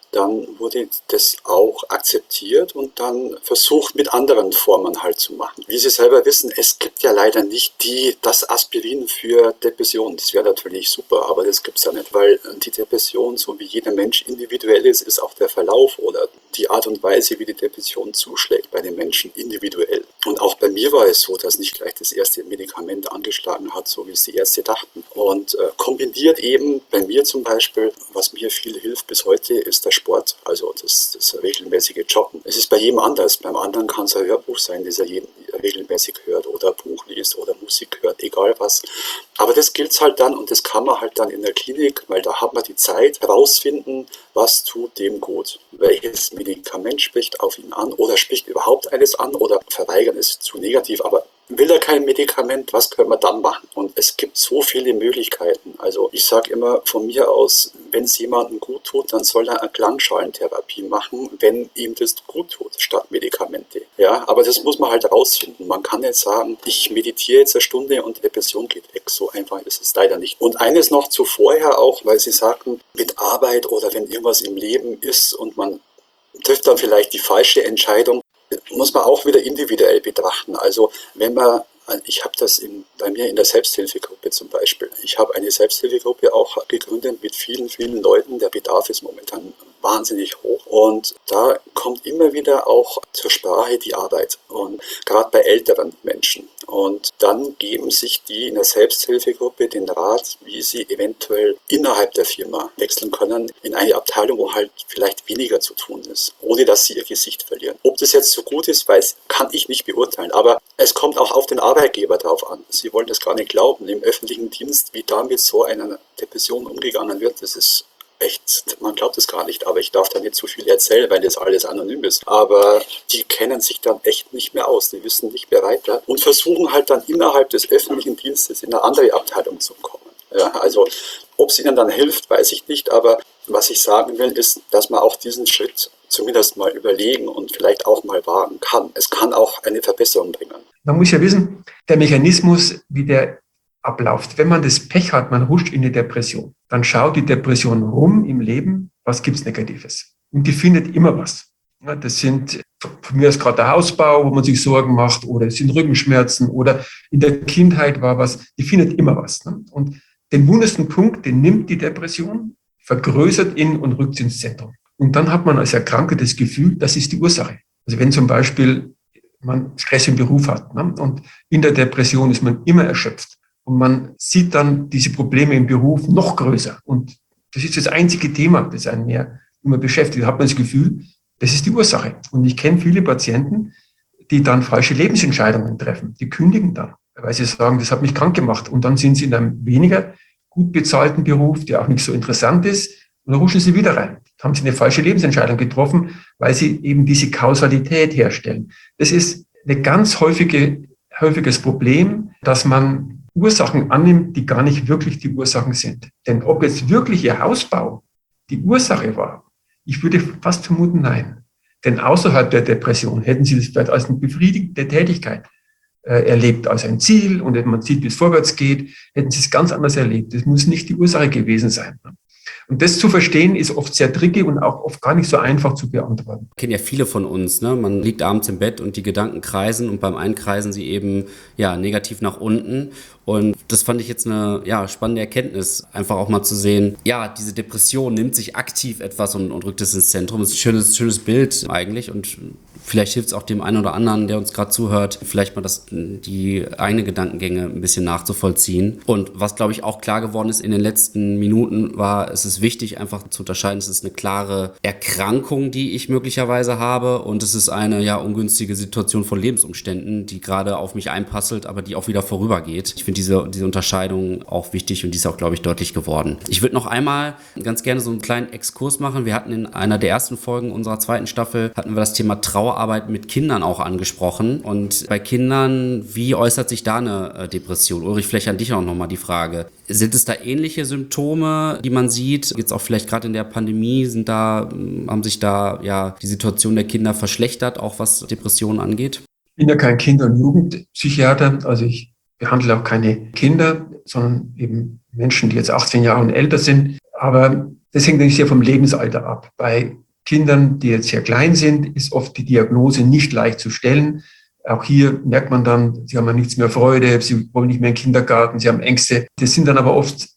dann wurde das auch akzeptiert und dann versucht, mit anderen Formen halt zu machen. Wie Sie selber wissen, es gibt ja leider nicht die, das Aspirin für Depression. Das wäre natürlich super, aber das gibt es ja nicht, weil die Depression, so wie jeder Mensch individuell ist, ist auch der Verlauf oder die Art und Weise, wie die Depression zuschlägt bei den Menschen individuell. Und auch bei mir war es so, dass nicht gleich das erste Medikament angeschlagen hat, so wie es die Ärzte dachten. Und äh, kombiniert eben bei mir zum Beispiel, was mir viel hilft bis heute, ist der Sport, also das, das regelmäßige Joggen. Es ist bei jedem anders. Beim anderen kann es ein Hörbuch sein, das er jeden, regelmäßig hört oder Buch liest oder Musik hört, egal was. Aber das gilt halt dann und das kann man halt dann in der Klinik, weil da hat man die Zeit, herausfinden, was tut dem gut. Welches Medikament spricht auf ihn an oder spricht überhaupt eines an oder verweigern ist zu negativ, aber will er kein Medikament, was können wir dann machen? Und es gibt so viele Möglichkeiten. Also ich sage immer von mir aus, wenn es jemandem gut tut, dann soll er eine Klangschalentherapie machen, wenn ihm das gut tut, statt Medikamente. Ja, aber das muss man halt herausfinden. Man kann nicht sagen, ich meditiere jetzt eine Stunde und die Depression geht weg. So einfach ist es leider nicht. Und eines noch zuvorher auch, weil Sie sagten, mit Arbeit oder wenn irgendwas im Leben ist und man trifft dann vielleicht die falsche Entscheidung, muss man auch wieder individuell betrachten. Also wenn man, ich habe das in, bei mir in der Selbsthilfegruppe zum Beispiel, ich habe eine Selbsthilfegruppe auch gegründet mit vielen, vielen Leuten. Der Bedarf ist momentan wahnsinnig hoch und da kommt immer wieder auch zur Sprache die Arbeit und gerade bei älteren Menschen. Und dann geben sich die in der Selbsthilfegruppe den Rat, wie sie eventuell innerhalb der Firma wechseln können in eine Abteilung, wo halt vielleicht weniger zu tun ist, ohne dass sie ihr Gesicht verlieren. Ob das jetzt so gut ist, weiß, kann ich nicht beurteilen, aber es kommt auch auf den Arbeitgeber drauf an. Sie wollen das gar nicht glauben. Im öffentlichen Dienst, wie da mit so einer Depression umgegangen wird, das ist echt, man glaubt es gar nicht, aber ich darf da nicht zu viel erzählen, weil das alles anonym ist. Aber die kennen sich dann echt nicht mehr aus, die wissen nicht mehr weiter und versuchen halt dann innerhalb des öffentlichen Dienstes in eine andere Abteilung zu kommen. Ja, also ob es ihnen dann hilft, weiß ich nicht, aber was ich sagen will, ist, dass man auch diesen Schritt zumindest mal überlegen und vielleicht auch mal wagen kann. Es kann auch eine Verbesserung bringen. Man muss ja wissen, der Mechanismus, wie der abläuft. Wenn man das Pech hat, man rutscht in die Depression, dann schaut die Depression rum im Leben, was gibt's Negatives. Und die findet immer was. Ja, das sind von mir aus gerade der Hausbau, wo man sich Sorgen macht, oder es sind Rückenschmerzen, oder in der Kindheit war was. Die findet immer was. Ne? Und den wundesten Punkt, den nimmt die Depression, vergrößert ihn und rückt ins Zentrum. Und dann hat man als Erkrankter das Gefühl, das ist die Ursache. Also wenn zum Beispiel man Stress im Beruf hat, ne? Und in der Depression ist man immer erschöpft. Und man sieht dann diese Probleme im Beruf noch größer. Und das ist das einzige Thema, das einen mehr immer beschäftigt. Da hat man das Gefühl, das ist die Ursache. Und ich kenne viele Patienten, die dann falsche Lebensentscheidungen treffen. Die kündigen dann, weil sie sagen, das hat mich krank gemacht. Und dann sind sie in einem weniger gut bezahlten Beruf, der auch nicht so interessant ist. Und dann rutschen sie wieder rein. Dann haben sie eine falsche Lebensentscheidung getroffen, weil sie eben diese Kausalität herstellen. Das ist ein ganz häufige, häufiges Problem, dass man Ursachen annimmt, die gar nicht wirklich die Ursachen sind. Denn ob jetzt wirklich ihr Hausbau die Ursache war, ich würde fast vermuten, nein. Denn außerhalb der Depression hätten sie das vielleicht als eine befriedigende Tätigkeit äh, erlebt, als ein Ziel, und wenn man sieht, wie es vorwärts geht, hätten sie es ganz anders erlebt. Das muss nicht die Ursache gewesen sein. Und das zu verstehen, ist oft sehr tricky und auch oft gar nicht so einfach zu beantworten. Kennen ja viele von uns, ne? Man liegt abends im Bett und die Gedanken kreisen und beim einen kreisen sie eben ja negativ nach unten. Und das fand ich jetzt eine ja, spannende Erkenntnis, einfach auch mal zu sehen, ja, diese Depression nimmt sich aktiv etwas und, und rückt es ins Zentrum. Das ist ein schönes, schönes Bild eigentlich und vielleicht hilft es auch dem einen oder anderen, der uns gerade zuhört, vielleicht mal das, die eigenen Gedankengänge ein bisschen nachzuvollziehen. Und was, glaube ich, auch klar geworden ist in den letzten Minuten, war, es ist wichtig, einfach zu unterscheiden, es ist eine klare Erkrankung, die ich möglicherweise habe, und es ist eine ja ungünstige Situation von Lebensumständen, die gerade auf mich einprasselt, aber die auch wieder vorübergeht. Ich finde diese, diese Unterscheidung auch wichtig und die ist auch, glaube ich, deutlich geworden. Ich würde noch einmal ganz gerne so einen kleinen Exkurs machen. Wir hatten in einer der ersten Folgen unserer zweiten Staffel, hatten wir das Thema Trauerarbeit mit Kindern auch angesprochen. Und bei Kindern, wie äußert sich da eine Depression? Ulrich, vielleicht an dich auch nochmal die Frage. Sind es da ähnliche Symptome, die man sieht? Jetzt auch vielleicht gerade in der Pandemie, sind da, haben sich da ja die Situation der Kinder verschlechtert, auch was Depressionen angeht? Ich bin ja kein Kinder- und Jugendpsychiater, also ich behandle auch keine Kinder, sondern eben Menschen, die jetzt achtzehn Jahre und älter sind. Aber Das hängt natürlich sehr vom Lebensalter ab. Bei Kindern, die jetzt sehr klein sind, ist oft die Diagnose nicht leicht zu stellen. Auch hier merkt man dann, sie haben ja nichts mehr Freude, sie wollen nicht mehr in den Kindergarten, sie haben Ängste. Das sind dann aber oft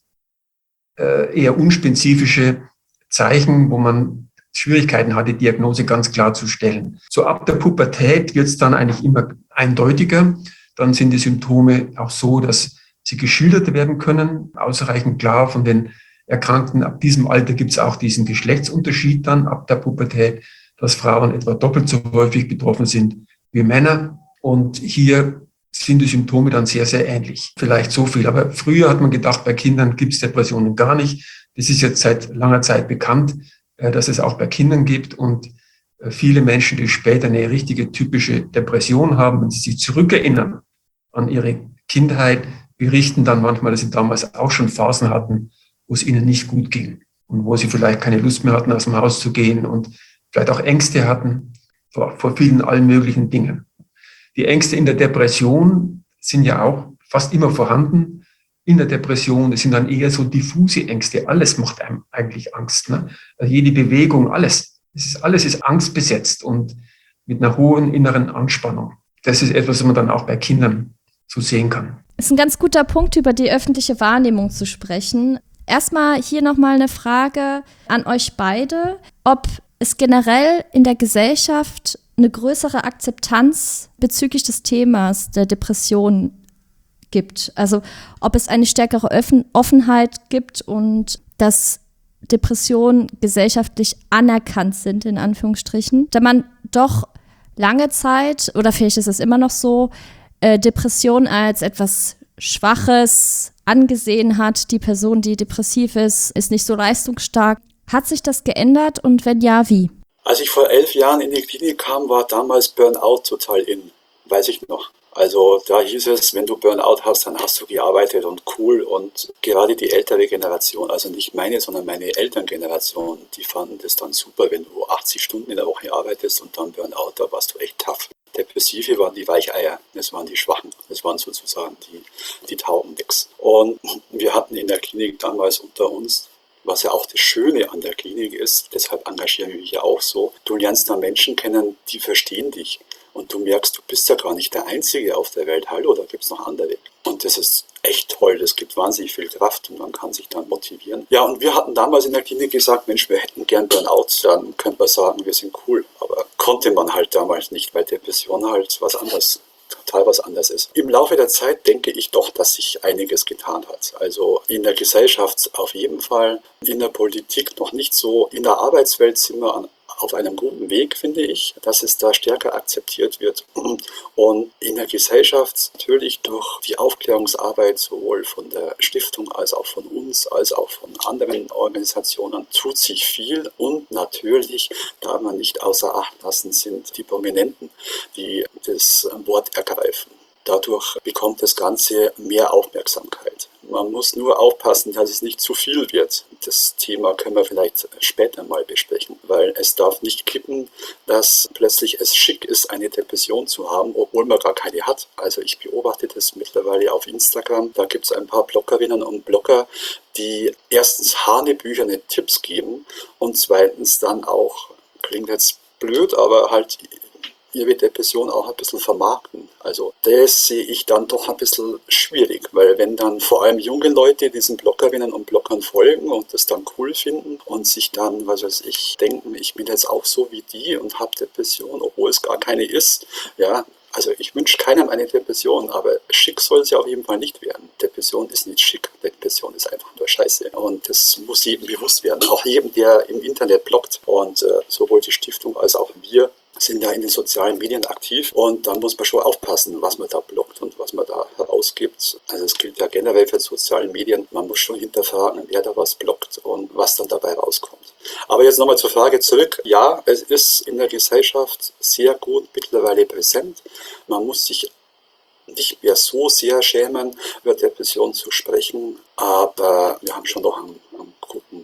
äh, eher unspezifische Zeichen, wo man Schwierigkeiten hat, die Diagnose ganz klar zu stellen. So ab der Pubertät wird es dann eigentlich immer eindeutiger. Dann sind die Symptome auch so, dass sie geschildert werden können, ausreichend klar von den Erkrankten. Ab diesem Alter gibt es auch diesen Geschlechtsunterschied dann ab der Pubertät, dass Frauen etwa doppelt so häufig betroffen sind wie Männer. Und hier sind die Symptome dann sehr, sehr ähnlich. Vielleicht so viel. Aber früher hat man gedacht, bei Kindern gibt es Depressionen gar nicht. Das ist jetzt seit langer Zeit bekannt, dass es auch bei Kindern gibt. Und viele Menschen, die später eine richtige typische Depression haben, wenn sie sich zurückerinnern an ihre Kindheit, berichten dann manchmal, dass sie damals auch schon Phasen hatten, wo es ihnen nicht gut ging und wo sie vielleicht keine Lust mehr hatten, aus dem Haus zu gehen und vielleicht auch Ängste hatten vor, vor vielen allen möglichen Dingen. Die Ängste in der Depression sind ja auch fast immer vorhanden. In der Depression, das sind dann eher so diffuse Ängste. Alles macht einem eigentlich Angst. Ne? Also jede Bewegung, alles. Es ist, alles ist angstbesetzt und mit einer hohen inneren Anspannung. Das ist etwas, was man dann auch bei Kindern so sehen kann. Das ist ein ganz guter Punkt, über die öffentliche Wahrnehmung zu sprechen. Erstmal hier nochmal eine Frage an euch beide, ob es generell in der Gesellschaft eine größere Akzeptanz bezüglich des Themas der Depression gibt. Also ob es eine stärkere Öffn- Offenheit gibt und dass Depressionen gesellschaftlich anerkannt sind, in Anführungsstrichen. Da man doch lange Zeit, oder vielleicht ist es immer noch so, äh, Depression als etwas Schwaches angesehen hat. Die Person, die depressiv ist, ist nicht so leistungsstark. Hat sich das geändert und wenn ja, wie? Als ich vor elf Jahren in die Klinik kam, war damals Burnout total in, weiß ich noch. Also da hieß es, wenn du Burnout hast, dann hast du gearbeitet und cool. Und gerade die ältere Generation, also nicht meine, sondern meine Elterngeneration, die fanden das dann super, wenn du achtzig Stunden in der Woche arbeitest und dann Burnout, da warst du echt tough. Depressive waren die Weicheier, das waren die Schwachen, das waren sozusagen die, die taugen nix. Und wir hatten in der Klinik damals unter uns, was ja auch das Schöne an der Klinik ist, deshalb engagiere ich mich ja auch so, du lernst da Menschen kennen, die verstehen dich. Und du merkst, du bist ja gar nicht der Einzige auf der Welt. Hallo, da gibt es noch andere. Und das ist echt toll. Das gibt wahnsinnig viel Kraft und man kann sich dann motivieren. Ja, und wir hatten damals in der Klinik gesagt, Mensch, wir hätten gern Burnout. Dann könnte man sagen, wir sind cool. Aber konnte man halt damals nicht, weil Depression halt was anderes, total was anderes ist. Im Laufe der Zeit denke ich doch, dass sich einiges getan hat. Also in der Gesellschaft auf jeden Fall, in der Politik noch nicht so. In der Arbeitswelt sind wir an auf einem guten Weg, finde ich, dass es da stärker akzeptiert wird. Und in der Gesellschaft natürlich durch die Aufklärungsarbeit sowohl von der Stiftung als auch von uns, als auch von anderen Organisationen tut sich viel. Und natürlich, da man nicht außer Acht lassen, sind die Prominenten, die das Wort ergreifen. Dadurch bekommt das Ganze mehr Aufmerksamkeit. Man muss nur aufpassen, dass es nicht zu viel wird. Das Thema können wir vielleicht später mal besprechen, weil es darf nicht kippen, dass plötzlich es schick ist, eine Depression zu haben, obwohl man gar keine hat. Also ich beobachte das mittlerweile auf Instagram. Da gibt es ein paar Bloggerinnen und Blogger, die erstens hanebücherne Tipps geben und zweitens dann auch, klingt jetzt blöd, aber halt ihre Depression auch ein bisschen vermarkten. Also das sehe ich dann doch ein bisschen schwierig, weil wenn dann vor allem junge Leute diesen Bloggerinnen und Bloggern folgen und das dann cool finden und sich dann, was weiß ich, denken, ich bin jetzt auch so wie die und habe Depression, obwohl es gar keine ist, ja, also ich wünsche keinem eine Depression, aber schick soll sie auf jeden Fall nicht werden. Depression ist nicht schick, Depression ist einfach nur Scheiße. Und das muss jedem bewusst werden, auch jedem, der im Internet bloggt. Und äh, sowohl die Stiftung als auch wir sind ja in den sozialen Medien aktiv und da muss man schon aufpassen, was man da bloggt und was man da herausgibt. Also es gilt ja generell für soziale Medien, man muss schon hinterfragen, wer da was bloggt und was dann dabei rauskommt. Aber jetzt nochmal zur Frage zurück. Ja, es ist in der Gesellschaft sehr gut mittlerweile präsent. Man muss sich nicht mehr so sehr schämen, über Depression zu sprechen, aber wir haben schon noch einen, einen guten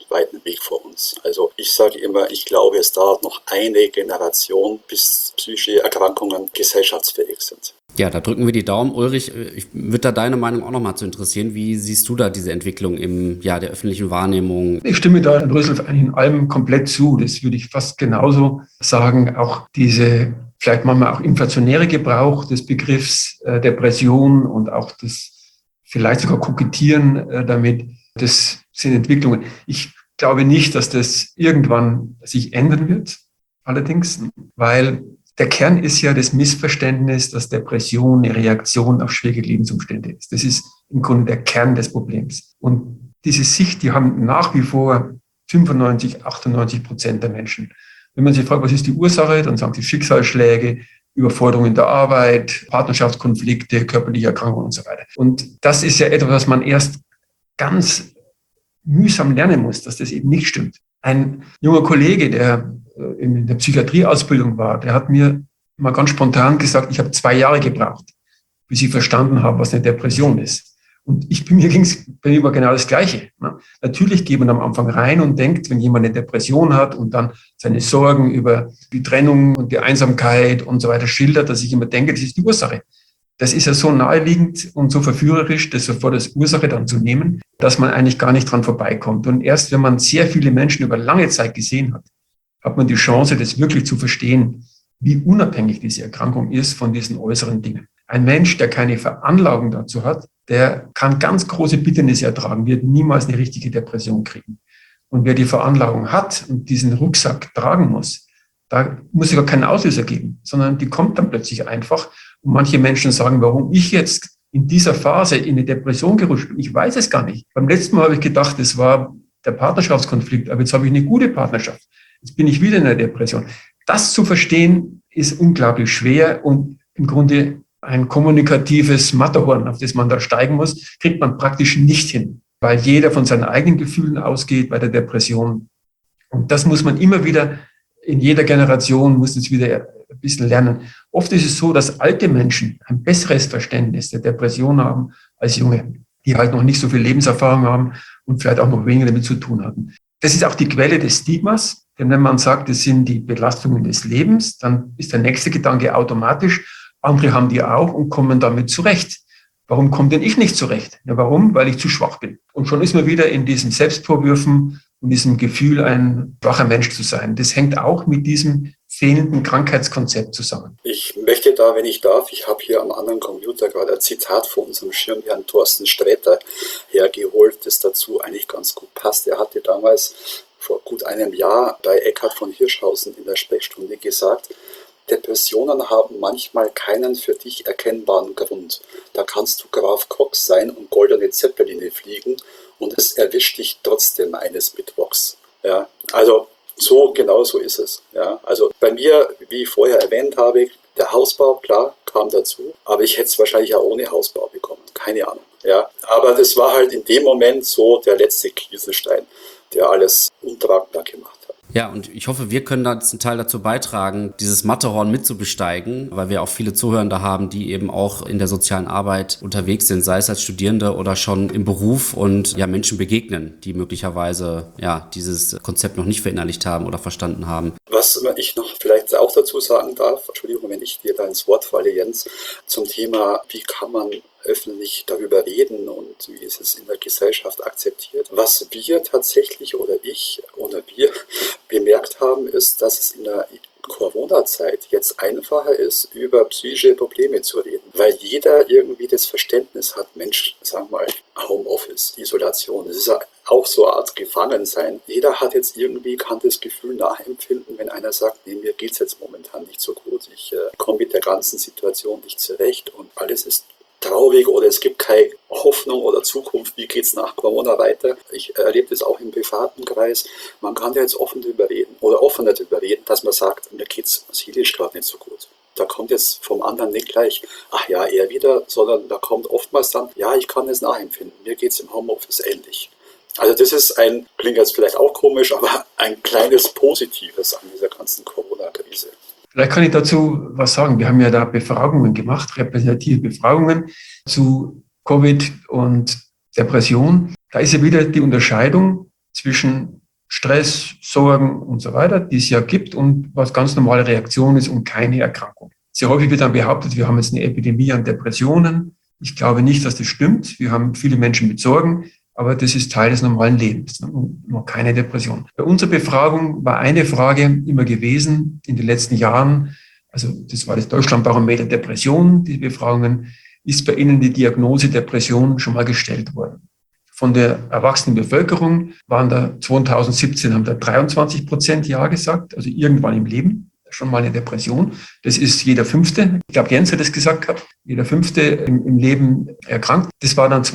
weiten Weg vor uns. Also ich sage immer, ich glaube, es dauert noch eine Generation, bis psychische Erkrankungen gesellschaftsfähig sind. Ja, da drücken wir die Daumen. Ulrich, ich würde da deine Meinung auch nochmal zu interessieren. Wie siehst du da diese Entwicklung im, ja, der öffentlichen Wahrnehmung? Ich stimme da Herrn Rösel in allem komplett zu. Das würde ich fast genauso sagen. Auch diese, vielleicht manchmal auch inflationäre Gebrauch des Begriffs äh, Depression und auch das vielleicht sogar Kokettieren äh, damit, das sind Entwicklungen. Ich glaube nicht, dass das irgendwann sich ändern wird, allerdings, weil der Kern ist ja das Missverständnis, dass Depression eine Reaktion auf schwierige Lebensumstände ist. Das ist im Grunde der Kern des Problems. Und diese Sicht, die haben nach wie vor fünfundneunzig, achtundneunzig Prozent der Menschen. Wenn man sich fragt, was ist die Ursache, dann sagen sie Schicksalsschläge, Überforderung in der Arbeit, Partnerschaftskonflikte, körperliche Erkrankungen und so weiter. Und das ist ja etwas, was man erst ganz mühsam lernen muss, dass das eben nicht stimmt. Ein junger Kollege, der in der Psychiatrieausbildung war, der hat mir mal ganz spontan gesagt, ich habe zwei Jahre gebraucht, bis ich verstanden habe, was eine Depression ist. Und ich, bei mir ging es bei mir war genau das Gleiche. Natürlich geht man am Anfang rein und denkt, wenn jemand eine Depression hat und dann seine Sorgen über die Trennung und die Einsamkeit und so weiter schildert, dass ich immer denke, das ist die Ursache. Das ist ja so naheliegend und so verführerisch, das sofort als Ursache dann zu nehmen, dass man eigentlich gar nicht dran vorbeikommt. Und erst wenn man sehr viele Menschen über lange Zeit gesehen hat, hat man die Chance, das wirklich zu verstehen, wie unabhängig diese Erkrankung ist von diesen äußeren Dingen. Ein Mensch, der keine Veranlagung dazu hat, der kann ganz große Bitternisse ertragen, wird niemals eine richtige Depression kriegen. Und wer die Veranlagung hat und diesen Rucksack tragen muss, da muss es gar keinen Auslöser geben, sondern die kommt dann plötzlich einfach. Und manche Menschen sagen, warum ich jetzt in dieser Phase in eine Depression gerutscht bin, ich weiß es gar nicht. Beim letzten Mal habe ich gedacht, es war der Partnerschaftskonflikt, aber jetzt habe ich eine gute Partnerschaft. Jetzt bin ich wieder in einer Depression. Das zu verstehen, ist unglaublich schwer und im Grunde ein kommunikatives Matterhorn, auf das man da steigen muss, kriegt man praktisch nicht hin, weil jeder von seinen eigenen Gefühlen ausgeht bei der Depression. Und das muss man immer wieder, in jeder Generation muss es wieder ein bisschen lernen. Oft ist es so, dass alte Menschen ein besseres Verständnis der Depression haben als junge, die halt noch nicht so viel Lebenserfahrung haben und vielleicht auch noch weniger damit zu tun hatten. Das ist auch die Quelle des Stigmas, denn wenn man sagt, das sind die Belastungen des Lebens, dann ist der nächste Gedanke automatisch, andere haben die auch und kommen damit zurecht. Warum komme denn ich nicht zurecht? Ja, warum? Weil ich zu schwach bin. Und schon ist man wieder in diesen Selbstvorwürfen und diesem Gefühl, ein schwacher Mensch zu sein. Das hängt auch mit diesem fehlenden Krankheitskonzept zusammen. Ich möchte da, wenn ich darf, ich habe hier am anderen Computer gerade ein Zitat von unserem Schirmherrn Thorsten Sträter hergeholt, das dazu eigentlich ganz gut passt. Er hatte damals vor gut einem Jahr bei Eckhard von Hirschhausen in der Sprechstunde gesagt, Depressionen haben manchmal keinen für dich erkennbaren Grund. Da kannst du Graf Cox sein und goldene Zeppeline fliegen und es erwischt dich trotzdem eines Mittwochs. Ja, also so genau so ist es. Ja, also bei mir, wie ich vorher erwähnt habe, der Hausbau, klar, kam dazu, aber ich hätte es wahrscheinlich auch ohne Hausbau bekommen. Keine Ahnung. Ja, aber das war halt in dem Moment so der letzte Kieselstein, der alles untragbar gemacht hat. Ja, und ich hoffe, wir können da einen Teil dazu beitragen, dieses Matterhorn mitzubesteigen, weil wir auch viele Zuhörende haben, die eben auch in der sozialen Arbeit unterwegs sind, sei es als Studierende oder schon im Beruf und ja Menschen begegnen, die möglicherweise ja dieses Konzept noch nicht verinnerlicht haben oder verstanden haben. Was ich noch vielleicht auch dazu sagen darf, Entschuldigung, wenn ich dir da ins Wort falle, Jens, zum Thema, wie kann man öffentlich darüber reden und wie ist es in der Gesellschaft akzeptiert. Was wir tatsächlich oder ich oder wir bemerkt haben, ist, dass es in der Corona-Zeit jetzt einfacher ist, über psychische Probleme zu reden, weil jeder irgendwie das Verständnis hat, Mensch, sagen wir mal, Homeoffice, Isolation, das ist ja auch so eine Art Gefangensein. Jeder hat jetzt irgendwie, kann das Gefühl nachempfinden, wenn einer sagt, nee, mir geht es jetzt momentan nicht so gut, ich äh, komme mit der ganzen Situation nicht zurecht und alles ist traurig oder es gibt keine Hoffnung oder Zukunft, wie geht es nach Corona weiter. Ich erlebe das auch im privaten Kreis. Man kann ja jetzt offen darüber reden oder offener darüber reden, dass man sagt, mir geht es seelisch gerade nicht so gut. Da kommt jetzt vom anderen nicht gleich, ach ja, er wieder, sondern da kommt oftmals dann, ja, ich kann es nachempfinden, mir geht es im Homeoffice ähnlich. Also das ist ein, klingt jetzt vielleicht auch komisch, aber ein kleines Positives an dieser ganzen Corona-Krise. Vielleicht kann ich dazu was sagen. Wir haben ja da Befragungen gemacht, repräsentative Befragungen zu Covid und Depression. Da ist ja wieder die Unterscheidung zwischen Stress, Sorgen und so weiter, die es ja gibt und was ganz normale Reaktion ist und keine Erkrankung. Sehr häufig wird dann behauptet, wir haben jetzt eine Epidemie an Depressionen. Ich glaube nicht, dass das stimmt. Wir haben viele Menschen mit Sorgen, aber das ist Teil des normalen Lebens, noch keine Depression. Bei unserer Befragung war eine Frage immer gewesen in den letzten Jahren, also das war das Deutschlandbarometer Depression, die Befragungen, ist bei Ihnen die Diagnose Depression schon mal gestellt worden. Von der erwachsenen Bevölkerung waren da zweitausendsiebzehn haben da dreiundzwanzig Prozent Ja gesagt, also irgendwann im Leben schon mal eine Depression. Das ist jeder Fünfte. Ich glaube, Jens hat das gesagt gehabt. Jeder Fünfte im, im Leben erkrankt. Das war dann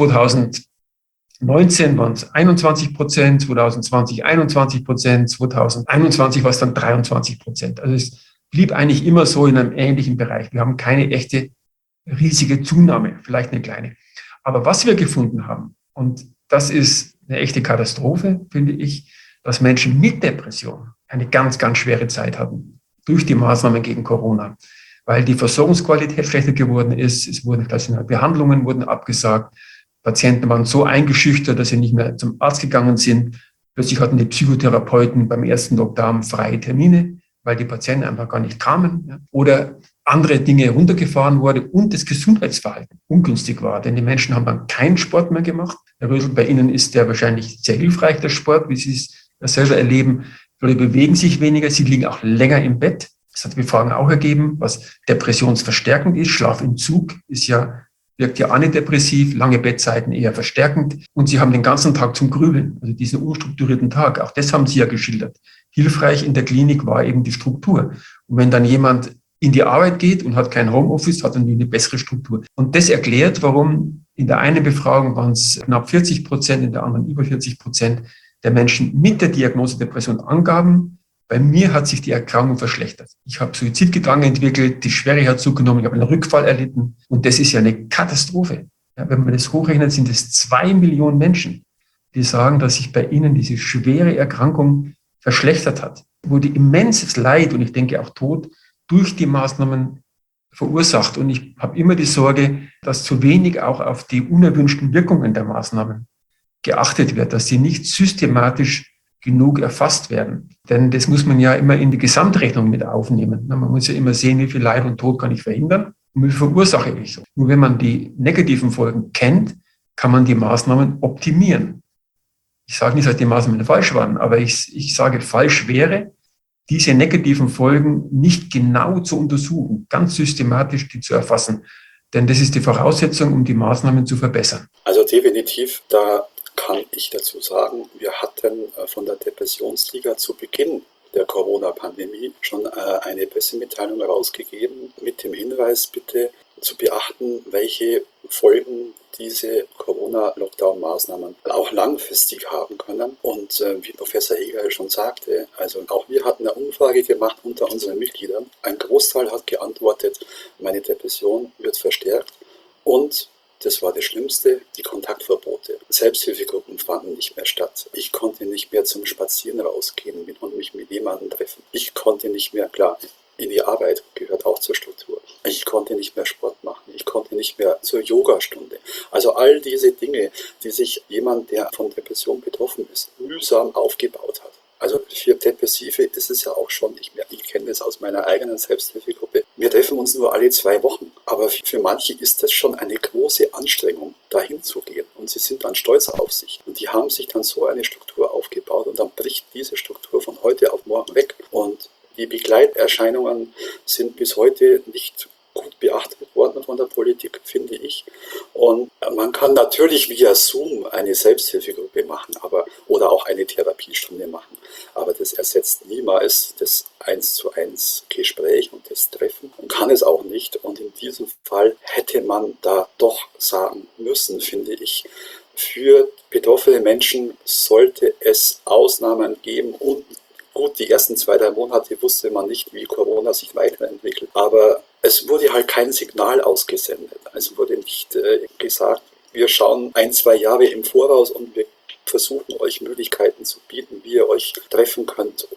zweitausendneunzehn waren es einundzwanzig Prozent, zweitausendzwanzig einundzwanzig Prozent, zweitausendeinundzwanzig war es dann dreiundzwanzig Prozent. Also es blieb eigentlich immer so in einem ähnlichen Bereich. Wir haben keine echte riesige Zunahme, vielleicht eine kleine. Aber was wir gefunden haben, und das ist eine echte Katastrophe, finde ich, dass Menschen mit Depression eine ganz, ganz schwere Zeit hatten durch die Maßnahmen gegen Corona, weil die Versorgungsqualität schlechter geworden ist. Es wurden stationäre Behandlungen wurden abgesagt. Patienten waren so eingeschüchtert, dass sie nicht mehr zum Arzt gegangen sind. Plötzlich hatten die Psychotherapeuten beim ersten Lockdown freie Termine, weil die Patienten einfach gar nicht kamen. Oder andere Dinge runtergefahren wurde und das Gesundheitsverhalten ungünstig war. Denn die Menschen haben dann keinen Sport mehr gemacht. Herr Rösel, bei Ihnen ist der wahrscheinlich sehr hilfreich, der Sport, wie Sie es selber erleben. Die Leute bewegen sich weniger, sie liegen auch länger im Bett. Das hat die Befragung auch ergeben, was depressionsverstärkend ist. Schlafentzug ist ja, wirkt ja antidepressiv, lange Bettzeiten eher verstärkend. Und sie haben den ganzen Tag zum Grübeln, also diesen unstrukturierten Tag. Auch das haben Sie ja geschildert. Hilfreich in der Klinik war eben die Struktur. Und wenn dann jemand in die Arbeit geht und hat kein Homeoffice, hat dann eine bessere Struktur. Und das erklärt, warum in der einen Befragung waren es knapp vierzig Prozent, in der anderen über vierzig Prozent der Menschen mit der Diagnose Depression angaben, bei mir hat sich die Erkrankung verschlechtert. Ich habe Suizidgedanken entwickelt, die Schwere hat zugenommen, ich habe einen Rückfall erlitten. Und das ist ja eine Katastrophe. Ja, wenn man das hochrechnet, sind es zwei Millionen Menschen, die sagen, dass sich bei ihnen diese schwere Erkrankung verschlechtert hat. Wurde immenses Leid und ich denke auch Tod durch die Maßnahmen verursacht. Und ich habe immer die Sorge, dass zu wenig auch auf die unerwünschten Wirkungen der Maßnahmen geachtet wird, dass sie nicht systematisch genug erfasst werden. Denn das muss man ja immer in die Gesamtrechnung mit aufnehmen. Man muss ja immer sehen, wie viel Leid und Tod kann ich verhindern und wie viel verursache ich. Nur wenn man die negativen Folgen kennt, kann man die Maßnahmen optimieren. Ich sage nicht, dass die Maßnahmen falsch waren, aber ich, ich sage, falsch wäre, diese negativen Folgen nicht genau zu untersuchen, ganz systematisch die zu erfassen. Denn das ist die Voraussetzung, um die Maßnahmen zu verbessern. Also definitiv, da kann ich dazu sagen, wir hatten von der Depressionsliga zu Beginn der Corona-Pandemie schon eine Pressemitteilung herausgegeben mit dem Hinweis, bitte zu beachten, welche Folgen diese Corona-Lockdown-Maßnahmen auch langfristig haben können. Und äh, wie Professor Heger schon sagte, also auch wir hatten eine Umfrage gemacht unter unseren Mitgliedern. Ein Großteil hat geantwortet, meine Depression wird verstärkt. Und das war das Schlimmste, die Kontaktverbote. Selbsthilfegruppen fanden nicht mehr statt. Ich konnte nicht mehr zum Spazieren rausgehen und mich mit jemandem treffen. Ich konnte nicht mehr, klar, in die Arbeit gehört auch zur Struktur. Ich konnte nicht mehr Sport machen. Ich konnte nicht mehr zur Yogastunde. Also all diese Dinge, die sich jemand, der von Depression betroffen ist, mühsam aufgebaut hat. Also für Depressive ist es ja auch schon nicht mehr. Ich kenne das aus meiner eigenen Selbsthilfegruppe. Wir treffen uns nur alle zwei Wochen. Aber für manche ist das schon eine große Anstrengung, dahin zu gehen. Und sie sind dann stolz auf sich. Und die haben sich dann so eine Struktur aufgebaut. Und dann bricht diese Struktur von heute auf morgen weg. Und die Begleiterscheinungen sind bis heute nicht gut beachtet worden von der Politik, finde ich. Und man kann natürlich via Zoom eine Selbsthilfegruppe machen, aber oder auch eine Therapiestunde machen. Aber das ersetzt niemals das eins zu eins Gespräch und das Treffen und kann es auch nicht. Und in diesem Fall hätte man da doch sagen müssen, finde ich, für betroffene Menschen sollte es Ausnahmen geben und gut, die ersten zwei, drei Monate wusste man nicht, wie Corona sich weiterentwickelt. Aber es wurde halt kein Signal ausgesendet. Also wurde nicht äh, gesagt, wir schauen ein, zwei Jahre im Voraus und wir versuchen euch Möglichkeiten zu bieten, wie ihr euch treffen könnt.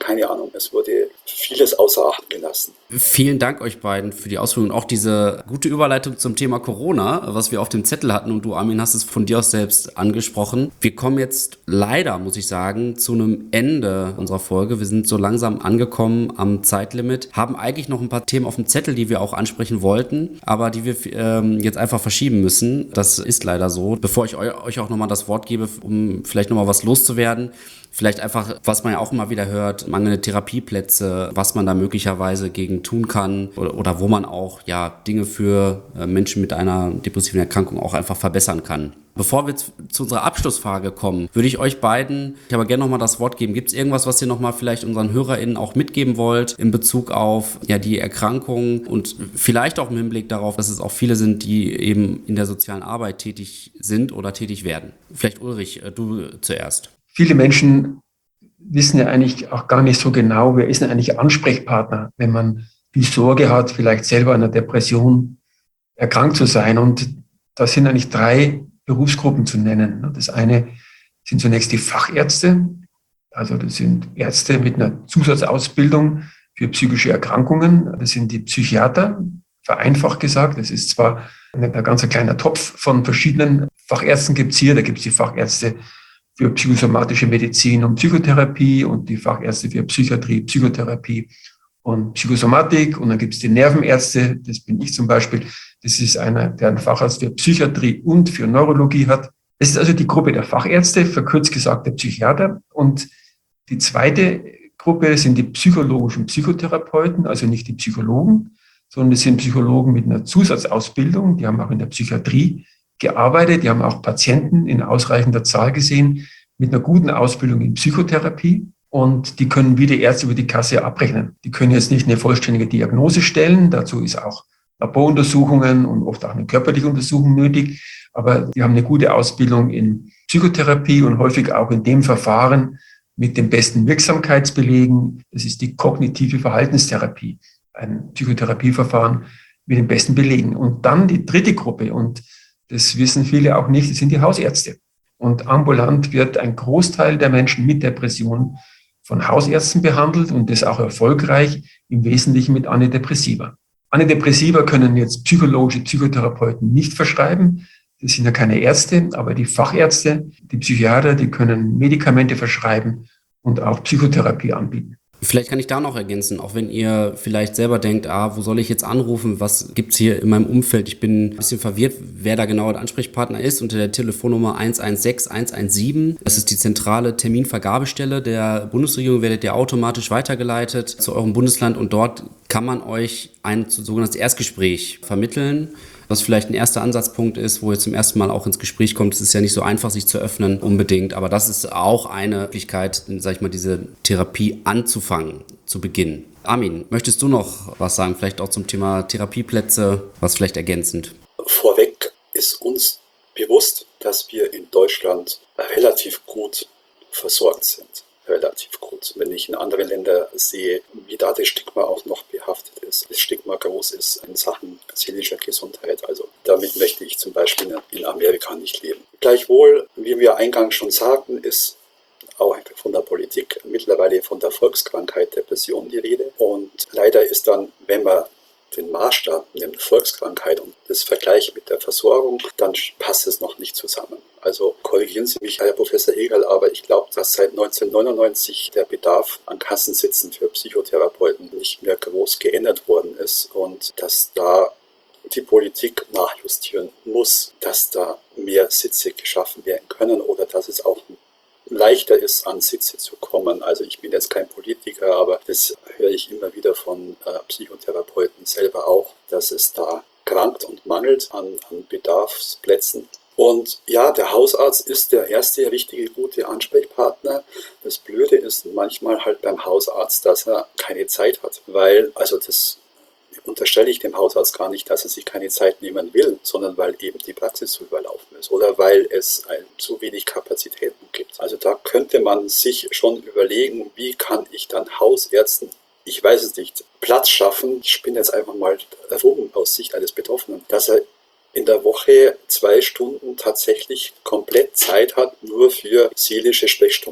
keine Ahnung, es wurde vieles außer Acht gelassen. Vielen Dank euch beiden für die Ausführungen und auch diese gute Überleitung zum Thema Corona, was wir auf dem Zettel hatten. Und du, Armin, hast es von dir aus selbst angesprochen. Wir kommen jetzt leider, muss ich sagen, zu einem Ende unserer Folge. Wir sind so langsam angekommen am Zeitlimit, haben eigentlich noch ein paar Themen auf dem Zettel, die wir auch ansprechen wollten, aber die wir ähm, jetzt einfach verschieben müssen. Das ist leider so. Bevor ich eu- euch auch nochmal das Wort gebe, um vielleicht nochmal was loszuwerden, vielleicht einfach, was man ja auch immer wieder hört, mangelnde Therapieplätze, was man da möglicherweise gegen tun kann oder, oder wo man auch ja Dinge für äh, Menschen mit einer depressiven Erkrankung auch einfach verbessern kann. Bevor wir zu, zu unserer Abschlussfrage kommen, würde ich euch beiden, ich aber gerne nochmal das Wort geben. Gibt es irgendwas, was ihr nochmal vielleicht unseren HörerInnen auch mitgeben wollt in Bezug auf ja die Erkrankung und vielleicht auch im Hinblick darauf, dass es auch viele sind, die eben in der sozialen Arbeit tätig sind oder tätig werden? Vielleicht Ulrich, du zuerst. Viele Menschen wissen ja eigentlich auch gar nicht so genau, wer ist denn eigentlich Ansprechpartner, wenn man die Sorge hat, vielleicht selber an einer Depression erkrankt zu sein. Und da sind eigentlich drei Berufsgruppen zu nennen. Das eine sind zunächst die Fachärzte, also das sind Ärzte mit einer Zusatzausbildung für psychische Erkrankungen. Das sind die Psychiater, vereinfacht gesagt. Das ist zwar ein, ein ganz kleiner Topf von verschiedenen Fachärzten gibt's hier. Da gibt es die Fachärzte für psychosomatische Medizin und Psychotherapie und die Fachärzte für Psychiatrie, Psychotherapie und Psychosomatik. Und dann gibt es die Nervenärzte, das bin ich zum Beispiel. Das ist einer, der einen Facharzt für Psychiatrie und für Neurologie hat. Das ist also die Gruppe der Fachärzte, verkürzt gesagt der Psychiater. Und die zweite Gruppe sind die psychologischen Psychotherapeuten, also nicht die Psychologen, sondern das sind Psychologen mit einer Zusatzausbildung. Die haben auch in der Psychiatrie gearbeitet. Die haben auch Patienten in ausreichender Zahl gesehen mit einer guten Ausbildung in Psychotherapie. Und die können wie die Ärzte über die Kasse abrechnen. Die können jetzt nicht eine vollständige Diagnose stellen. Dazu ist auch Laboruntersuchungen und oft auch eine körperliche Untersuchung nötig. Aber die haben eine gute Ausbildung in Psychotherapie und häufig auch in dem Verfahren mit den besten Wirksamkeitsbelegen. Das ist die kognitive Verhaltenstherapie, ein Psychotherapieverfahren mit den besten Belegen. Und dann die dritte Gruppe, und das wissen viele auch nicht, das sind die Hausärzte. Und ambulant wird ein Großteil der Menschen mit Depression von Hausärzten behandelt und das auch erfolgreich, im Wesentlichen mit Antidepressiva. Antidepressiva können jetzt psychologische Psychotherapeuten nicht verschreiben. Das sind ja keine Ärzte, aber die Fachärzte, die Psychiater, die können Medikamente verschreiben und auch Psychotherapie anbieten. Vielleicht kann ich da noch ergänzen, auch wenn ihr vielleicht selber denkt, ah, wo soll ich jetzt anrufen, was gibt's hier in meinem Umfeld? Ich bin ein bisschen verwirrt, wer da genau der Ansprechpartner ist, unter der Telefonnummer eins eins sechs eins eins sieben. Das ist die zentrale Terminvergabestelle der Bundesregierung, werdet ihr automatisch weitergeleitet zu eurem Bundesland und dort kann man euch ein sogenanntes Erstgespräch vermitteln. Was vielleicht ein erster Ansatzpunkt ist, wo ihr zum ersten Mal auch ins Gespräch kommt. Es ist ja nicht so einfach, sich zu öffnen unbedingt, aber das ist auch eine Möglichkeit, sag ich mal, diese Therapie anzufangen, zu beginnen. Armin, möchtest du noch was sagen, vielleicht auch zum Thema Therapieplätze, was vielleicht ergänzend? Vorweg ist uns bewusst, dass wir in Deutschland relativ gut versorgt sind. Relativ gut. Wenn ich in andere Länder sehe, wie da das Stigma auch noch behaftet ist, das Stigma groß ist in Sachen seelischer Gesundheit. Also damit möchte ich zum Beispiel in Amerika nicht leben. Gleichwohl, wie wir eingangs schon sagten, ist auch von der Politik mittlerweile von der Volkskrankheit Depression die Rede. Und leider ist dann, wenn man den Maßstab nimmt, Volkskrankheit und das Vergleich mit der Versorgung, dann passt es noch nicht zusammen. Also korrigieren Sie mich, Herr Professor Hegerl, aber ich glaube, dass seit neunzehnhundertneunundneunzig der Bedarf an Kassensitzen für Psychotherapeuten nicht mehr groß geändert worden ist und dass da die Politik nachjustieren muss, dass da mehr Sitze geschaffen werden können oder dass es auch leichter ist, an Sitze zu kommen. Also ich bin jetzt kein Politiker, aber das höre ich immer wieder von äh, Psychotherapeuten selber auch, dass es da krankt und mangelt an, an Bedarfsplätzen. Und ja, der Hausarzt ist der erste richtige, gute Ansprechpartner. Das Blöde ist manchmal halt beim Hausarzt, dass er keine Zeit hat, weil, also das unterstelle ich dem Hausarzt gar nicht, dass er sich keine Zeit nehmen will, sondern weil eben die Praxis zu überlaufen ist oder weil es ein, zu wenig Kapazitäten gibt. Also da könnte man sich schon überlegen, wie kann ich dann Hausärzten, ich weiß es nicht, Platz schaffen. Ich spinne jetzt einfach mal rum aus Sicht eines Betroffenen, dass er in der Woche zwei Stunden tatsächlich komplett Zeit hat, nur für seelische Sprechstunden.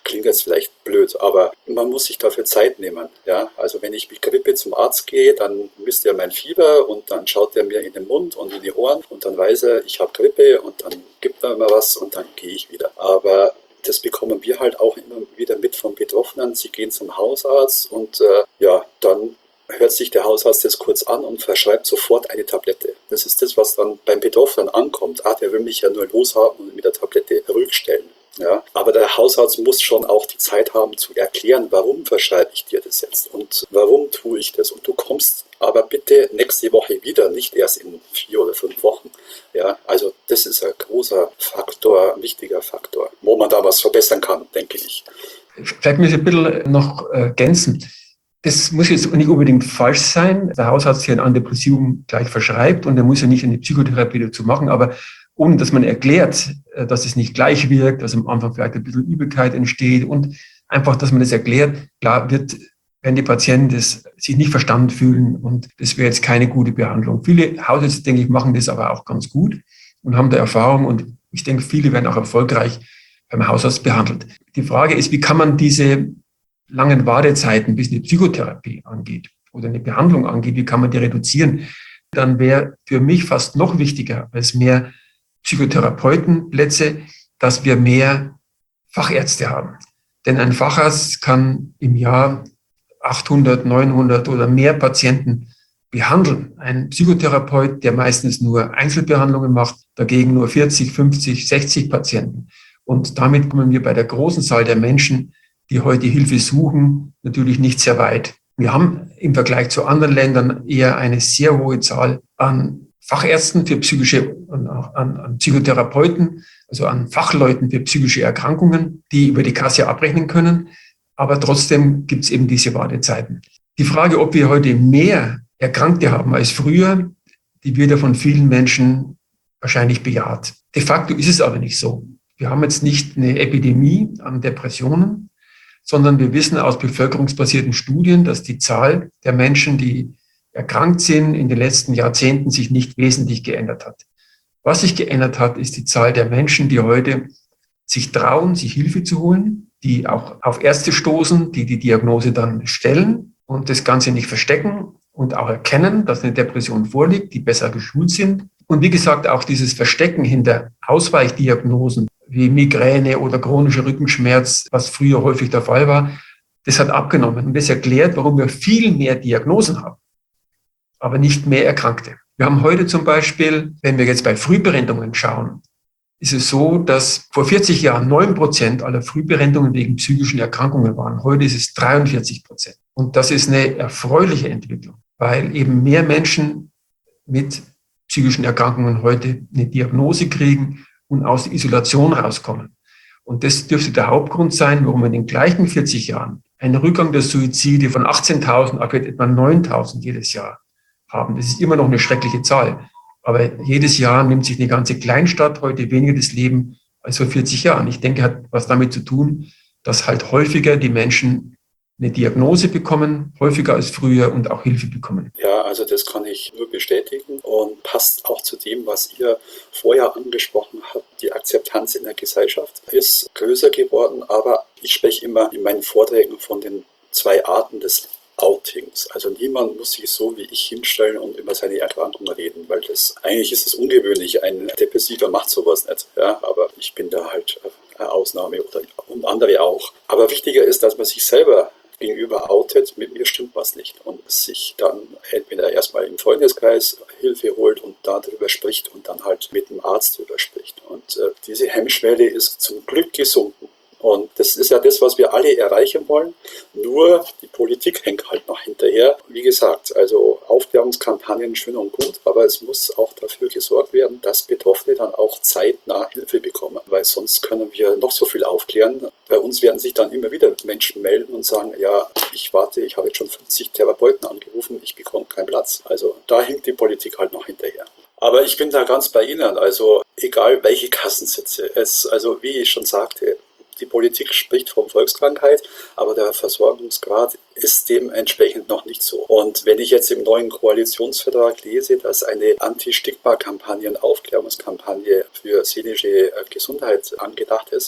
klingt jetzt vielleicht blöd, aber man muss sich dafür Zeit nehmen. Ja? Also wenn ich mit Grippe zum Arzt gehe, dann misst er mein Fieber und dann schaut er mir in den Mund und in die Ohren und dann weiß er, ich habe Grippe und dann gibt er mir was und dann gehe ich wieder. Aber das bekommen wir halt auch immer wieder mit von Betroffenen. Sie gehen zum Hausarzt und äh, ja, dann hört sich der Hausarzt das kurz an und verschreibt sofort eine Tablette. Das ist das, was dann beim Betroffenen ankommt. Ah, der will mich ja nur loshaben und mit der Tablette ruhigstellen. Ja, aber der Hausarzt muss schon auch die Zeit haben zu erklären, warum verschreibe ich dir das jetzt und warum tue ich das. Und du kommst aber bitte nächste Woche wieder, nicht erst in vier oder fünf Wochen. Ja, also das ist ein großer Faktor, ein wichtiger Faktor, wo man da was verbessern kann, denke ich. Vielleicht muss ich ein bisschen noch ergänzen. Das muss jetzt nicht unbedingt falsch sein. Der Hausarzt hier ein Antidepressivum gleich verschreibt und er muss ja nicht eine Psychotherapie dazu machen, aber ohne dass man erklärt, dass es nicht gleich wirkt, dass am Anfang vielleicht ein bisschen Übelkeit entsteht und einfach, dass man das erklärt, klar wird, wenn die Patienten das, sich nicht verstanden fühlen und das wäre jetzt keine gute Behandlung. Viele Hausärzte, denke ich, machen das aber auch ganz gut und haben da Erfahrung und ich denke, viele werden auch erfolgreich beim Hausarzt behandelt. Die Frage ist, wie kann man diese langen Wartezeiten, bis eine Psychotherapie angeht oder eine Behandlung angeht, wie kann man die reduzieren? Dann wäre für mich fast noch wichtiger als mehr Psychotherapeutenplätze, dass wir mehr Fachärzte haben. Denn ein Facharzt kann im Jahr achthundert, neunhundert oder mehr Patienten behandeln. Ein Psychotherapeut, der meistens nur Einzelbehandlungen macht, dagegen nur vierzig, fünfzig, sechzig Patienten. Und damit kommen wir bei der großen Zahl der Menschen, die heute Hilfe suchen, natürlich nicht sehr weit. Wir haben im Vergleich zu anderen Ländern eher eine sehr hohe Zahl an Fachärzten für psychische, an, an Psychotherapeuten, also an Fachleuten für psychische Erkrankungen, die über die Kasse abrechnen können. Aber trotzdem gibt es eben diese Wartezeiten. Die Frage, ob wir heute mehr Erkrankte haben als früher, die wird ja von vielen Menschen wahrscheinlich bejaht. De facto ist es aber nicht so. Wir haben jetzt nicht eine Epidemie an Depressionen, sondern wir wissen aus bevölkerungsbasierten Studien, dass die Zahl der Menschen, die erkrankt sind, in den letzten Jahrzehnten sich nicht wesentlich geändert hat. Was sich geändert hat, ist die Zahl der Menschen, die heute sich trauen, sich Hilfe zu holen, die auch auf Ärzte stoßen, die die Diagnose dann stellen und das Ganze nicht verstecken und auch erkennen, dass eine Depression vorliegt, die besser geschult sind. Und wie gesagt, auch dieses Verstecken hinter Ausweichdiagnosen wie Migräne oder chronischer Rückenschmerz, was früher häufig der Fall war, das hat abgenommen. Und das erklärt, warum wir viel mehr Diagnosen haben, aber nicht mehr Erkrankte. Wir haben heute zum Beispiel, wenn wir jetzt bei Frühberendungen schauen, ist es so, dass vor vierzig Jahren neun Prozent aller Frühberendungen wegen psychischen Erkrankungen waren. Heute ist es dreiundvierzig Prozent. Und das ist eine erfreuliche Entwicklung, weil eben mehr Menschen mit psychischen Erkrankungen heute eine Diagnose kriegen und aus der Isolation rauskommen. Und das dürfte der Hauptgrund sein, warum wir in den gleichen vierzig Jahren einen Rückgang der Suizide von achtzehntausend auf etwa neuntausend jedes Jahr haben. Das ist immer noch eine schreckliche Zahl. Aber jedes Jahr nimmt sich eine ganze Kleinstadt heute weniger das Leben als vor vierzig Jahren. Ich denke, hat was damit zu tun, dass halt häufiger die Menschen eine Diagnose bekommen, häufiger als früher und auch Hilfe bekommen. Ja, also das kann ich nur bestätigen und passt auch zu dem, was ihr vorher angesprochen habt. Die Akzeptanz in der Gesellschaft ist größer geworden, aber ich spreche immer in meinen Vorträgen von den zwei Arten des Outings. Also niemand muss sich so wie ich hinstellen und über seine Erkrankung reden, weil das eigentlich ist es ungewöhnlich. Ein Depressiver macht sowas nicht. Ja, aber ich bin da halt eine Ausnahme oder und andere auch. Aber wichtiger ist, dass man sich selber gegenüber outet, mit mir stimmt was nicht und sich dann entweder erstmal im Freundeskreis Hilfe holt und darüber spricht und dann halt mit dem Arzt darüber spricht. Und äh, diese Hemmschwelle ist zum Glück gesunken. Und das ist ja das, was wir alle erreichen wollen. Nur die Politik hängt halt noch hinterher. Wie gesagt, also Aufklärungskampagnen schön und gut, aber es muss auch dafür gesorgt werden, dass Betroffene dann auch zeitnah Hilfe bekommen. Weil sonst können wir noch so viel aufklären. Bei uns werden sich dann immer wieder Menschen melden und sagen, ja, ich warte, ich habe jetzt schon fünfzig Therapeuten angerufen, ich bekomme keinen Platz. Also da hinkt die Politik halt noch hinterher. Aber ich bin da ganz bei Ihnen, also egal welche Kassensitze. Es, also wie ich schon sagte, die Politik spricht von Volkskrankheit, aber der Versorgungsgrad ist dementsprechend noch nicht so. Und wenn ich jetzt im neuen Koalitionsvertrag lese, dass eine Anti-Stigma-Kampagne, Aufklärungskampagne für seelische Gesundheit angedacht ist,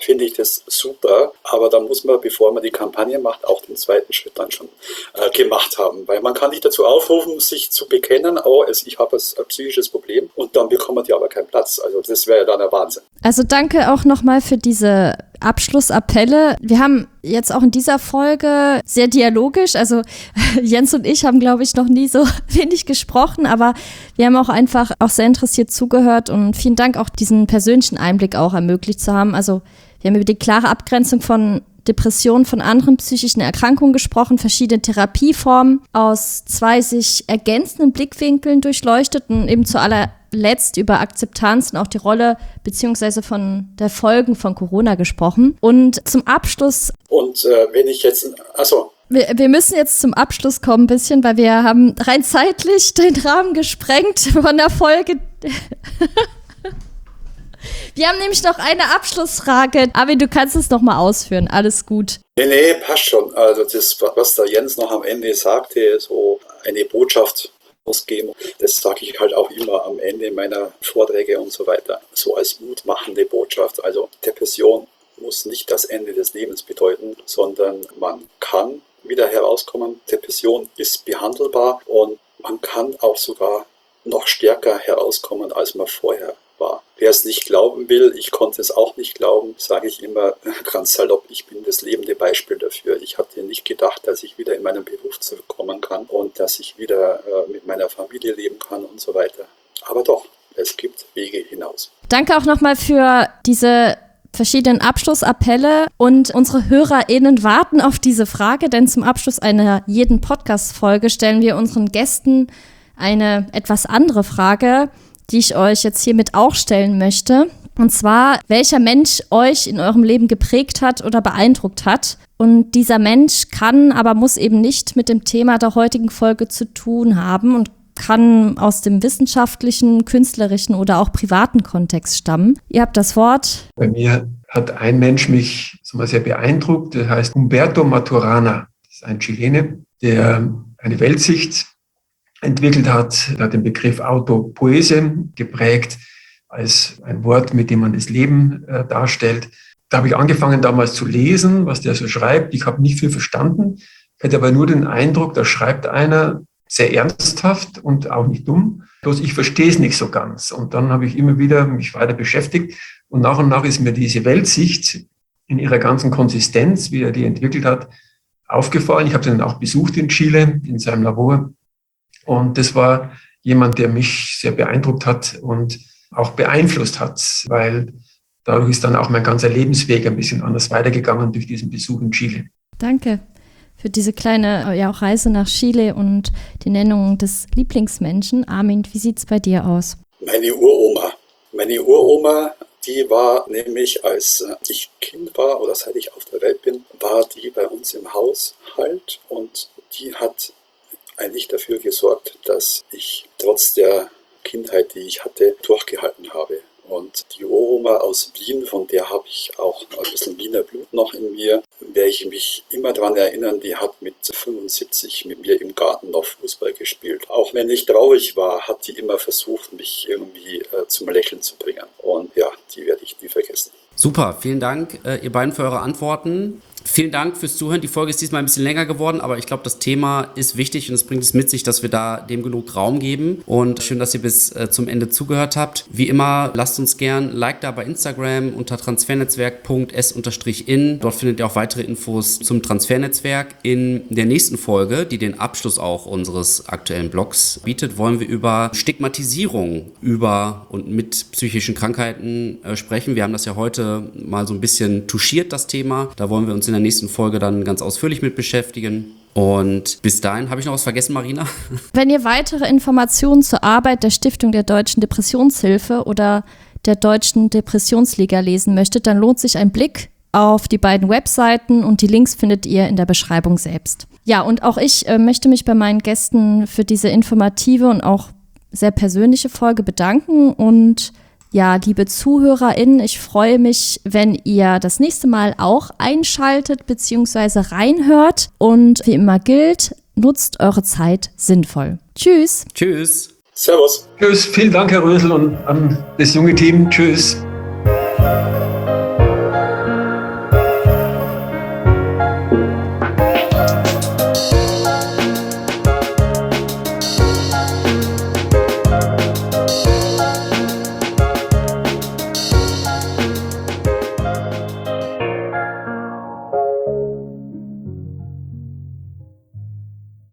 finde ich das super. Aber da muss man, bevor man die Kampagne macht, auch den zweiten Schritt dann schon äh, gemacht haben. Weil man kann nicht dazu aufrufen, sich zu bekennen, oh, es, ich habe ein psychisches Problem und dann bekommen die aber keinen Platz. Also das wäre ja dann der Wahnsinn. Also danke auch nochmal für diese Abschlussappelle. Wir haben jetzt auch in dieser Folge sehr dialogisch, also Jens und ich haben, glaube ich, noch nie so wenig gesprochen, aber wir haben auch einfach auch sehr interessiert zugehört und vielen Dank auch diesen persönlichen Einblick auch ermöglicht zu haben. Also wir haben über die klare Abgrenzung von Depressionen von anderen psychischen Erkrankungen gesprochen, verschiedene Therapieformen aus zwei sich ergänzenden Blickwinkeln durchleuchtet und eben zu allerletzt über Akzeptanz und auch die Rolle beziehungsweise von der Folgen von Corona gesprochen. Und zum Abschluss... Und äh, wenn ich jetzt... Achso. Wir, wir müssen jetzt zum Abschluss kommen ein bisschen, weil wir haben rein zeitlich den Rahmen gesprengt von der Folge... Wir haben nämlich noch eine Abschlussfrage. Armin, du kannst es noch mal ausführen. Alles gut. Nee, nee, passt schon. Also das, was der Jens noch am Ende sagte, so eine Botschaft ausgeben, das sage ich halt auch immer am Ende meiner Vorträge und so weiter. So als mutmachende Botschaft. Also Depression muss nicht das Ende des Lebens bedeuten, sondern man kann wieder herauskommen. Depression ist behandelbar und man kann auch sogar noch stärker herauskommen, als man vorher war. Wer es nicht glauben will, ich konnte es auch nicht glauben, sage ich immer ganz salopp, ich bin das lebende Beispiel dafür. Ich hatte nicht gedacht, dass ich wieder in meinen Beruf zurückkommen kann und dass ich wieder äh, mit meiner Familie leben kann und so weiter. Aber doch, es gibt Wege hinaus. Danke auch nochmal für diese verschiedenen Abschlussappelle und unsere HörerInnen warten auf diese Frage, denn zum Abschluss einer jeden Podcast-Folge stellen wir unseren Gästen eine etwas andere Frage, die ich euch jetzt hiermit auch stellen möchte. Und zwar, welcher Mensch euch in eurem Leben geprägt hat oder beeindruckt hat. Und dieser Mensch kann, aber muss eben nicht mit dem Thema der heutigen Folge zu tun haben und kann aus dem wissenschaftlichen, künstlerischen oder auch privaten Kontext stammen. Ihr habt das Wort. Bei mir hat ein Mensch mich sehr beeindruckt, der heißt Humberto Maturana. Das ist ein Chilene, der eine Weltsicht entwickelt hat. Er hat den Begriff Autopoese geprägt als ein Wort, mit dem man das Leben äh, darstellt. Da habe ich angefangen damals zu lesen, was der so schreibt. Ich habe nicht viel verstanden, hätte aber nur den Eindruck, da schreibt einer sehr ernsthaft und auch nicht dumm. Bloß ich verstehe es nicht so ganz. Und dann habe ich immer wieder mich weiter beschäftigt und nach und nach ist mir diese Weltsicht in ihrer ganzen Konsistenz, wie er die entwickelt hat, aufgefallen. Ich habe den auch besucht in Chile, in seinem Labor. Und das war jemand, der mich sehr beeindruckt hat und auch beeinflusst hat, weil dadurch ist dann auch mein ganzer Lebensweg ein bisschen anders weitergegangen durch diesen Besuch in Chile. Danke für diese kleine ja, auch Reise nach Chile und die Nennung des Lieblingsmenschen. Armin, wie sieht es bei dir aus? Meine Uroma. Meine Uroma, die war nämlich, als ich Kind war oder seit ich auf der Welt bin, war die bei uns im Haus halt und die hat eigentlich dafür gesorgt, dass ich trotz der Kindheit, die ich hatte, durchgehalten habe. Und die Uroma aus Wien, von der habe ich auch ein bisschen Wiener Blut noch in mir, werde ich mich immer daran erinnern, die hat mit fünfundsiebzig mit mir im Garten noch Fußball gespielt. Auch wenn ich traurig war, hat die immer versucht, mich irgendwie äh, zum Lächeln zu bringen. Und ja, die werde ich nie vergessen. Super, vielen Dank, äh, ihr beiden, für eure Antworten. Vielen Dank fürs Zuhören. Die Folge ist diesmal ein bisschen länger geworden, aber ich glaube, das Thema ist wichtig und es bringt es mit sich, dass wir da dem genug Raum geben. Und schön, dass ihr bis äh, zum Ende zugehört habt. Wie immer, lasst uns gern ein Like da bei Instagram unter transfernetzwerk punkt s in. Dort findet ihr auch weitere Infos zum Transfernetzwerk. In der nächsten Folge, die den Abschluss auch unseres aktuellen Blogs bietet, wollen wir über Stigmatisierung über und mit psychischen Krankheiten äh, sprechen. Wir haben das ja heute mal so ein bisschen touchiert, das Thema. Da wollen wir uns in der nächsten Folge dann ganz ausführlich mit beschäftigen. Und bis dahin, habe ich noch was vergessen, Marina? Wenn ihr weitere Informationen zur Arbeit der Stiftung der Deutschen Depressionshilfe oder der Deutschen Depressionsliga lesen möchtet, dann lohnt sich ein Blick auf die beiden Webseiten und die Links findet ihr in der Beschreibung selbst. Ja, und auch ich äh, möchte mich bei meinen Gästen für diese informative und auch sehr persönliche Folge bedanken und ja, liebe ZuhörerInnen, ich freue mich, wenn ihr das nächste Mal auch einschaltet bzw. reinhört. Und wie immer gilt, nutzt eure Zeit sinnvoll. Tschüss. Tschüss. Servus. Tschüss, vielen Dank, Herr Rösel, und an das junge Team. Tschüss.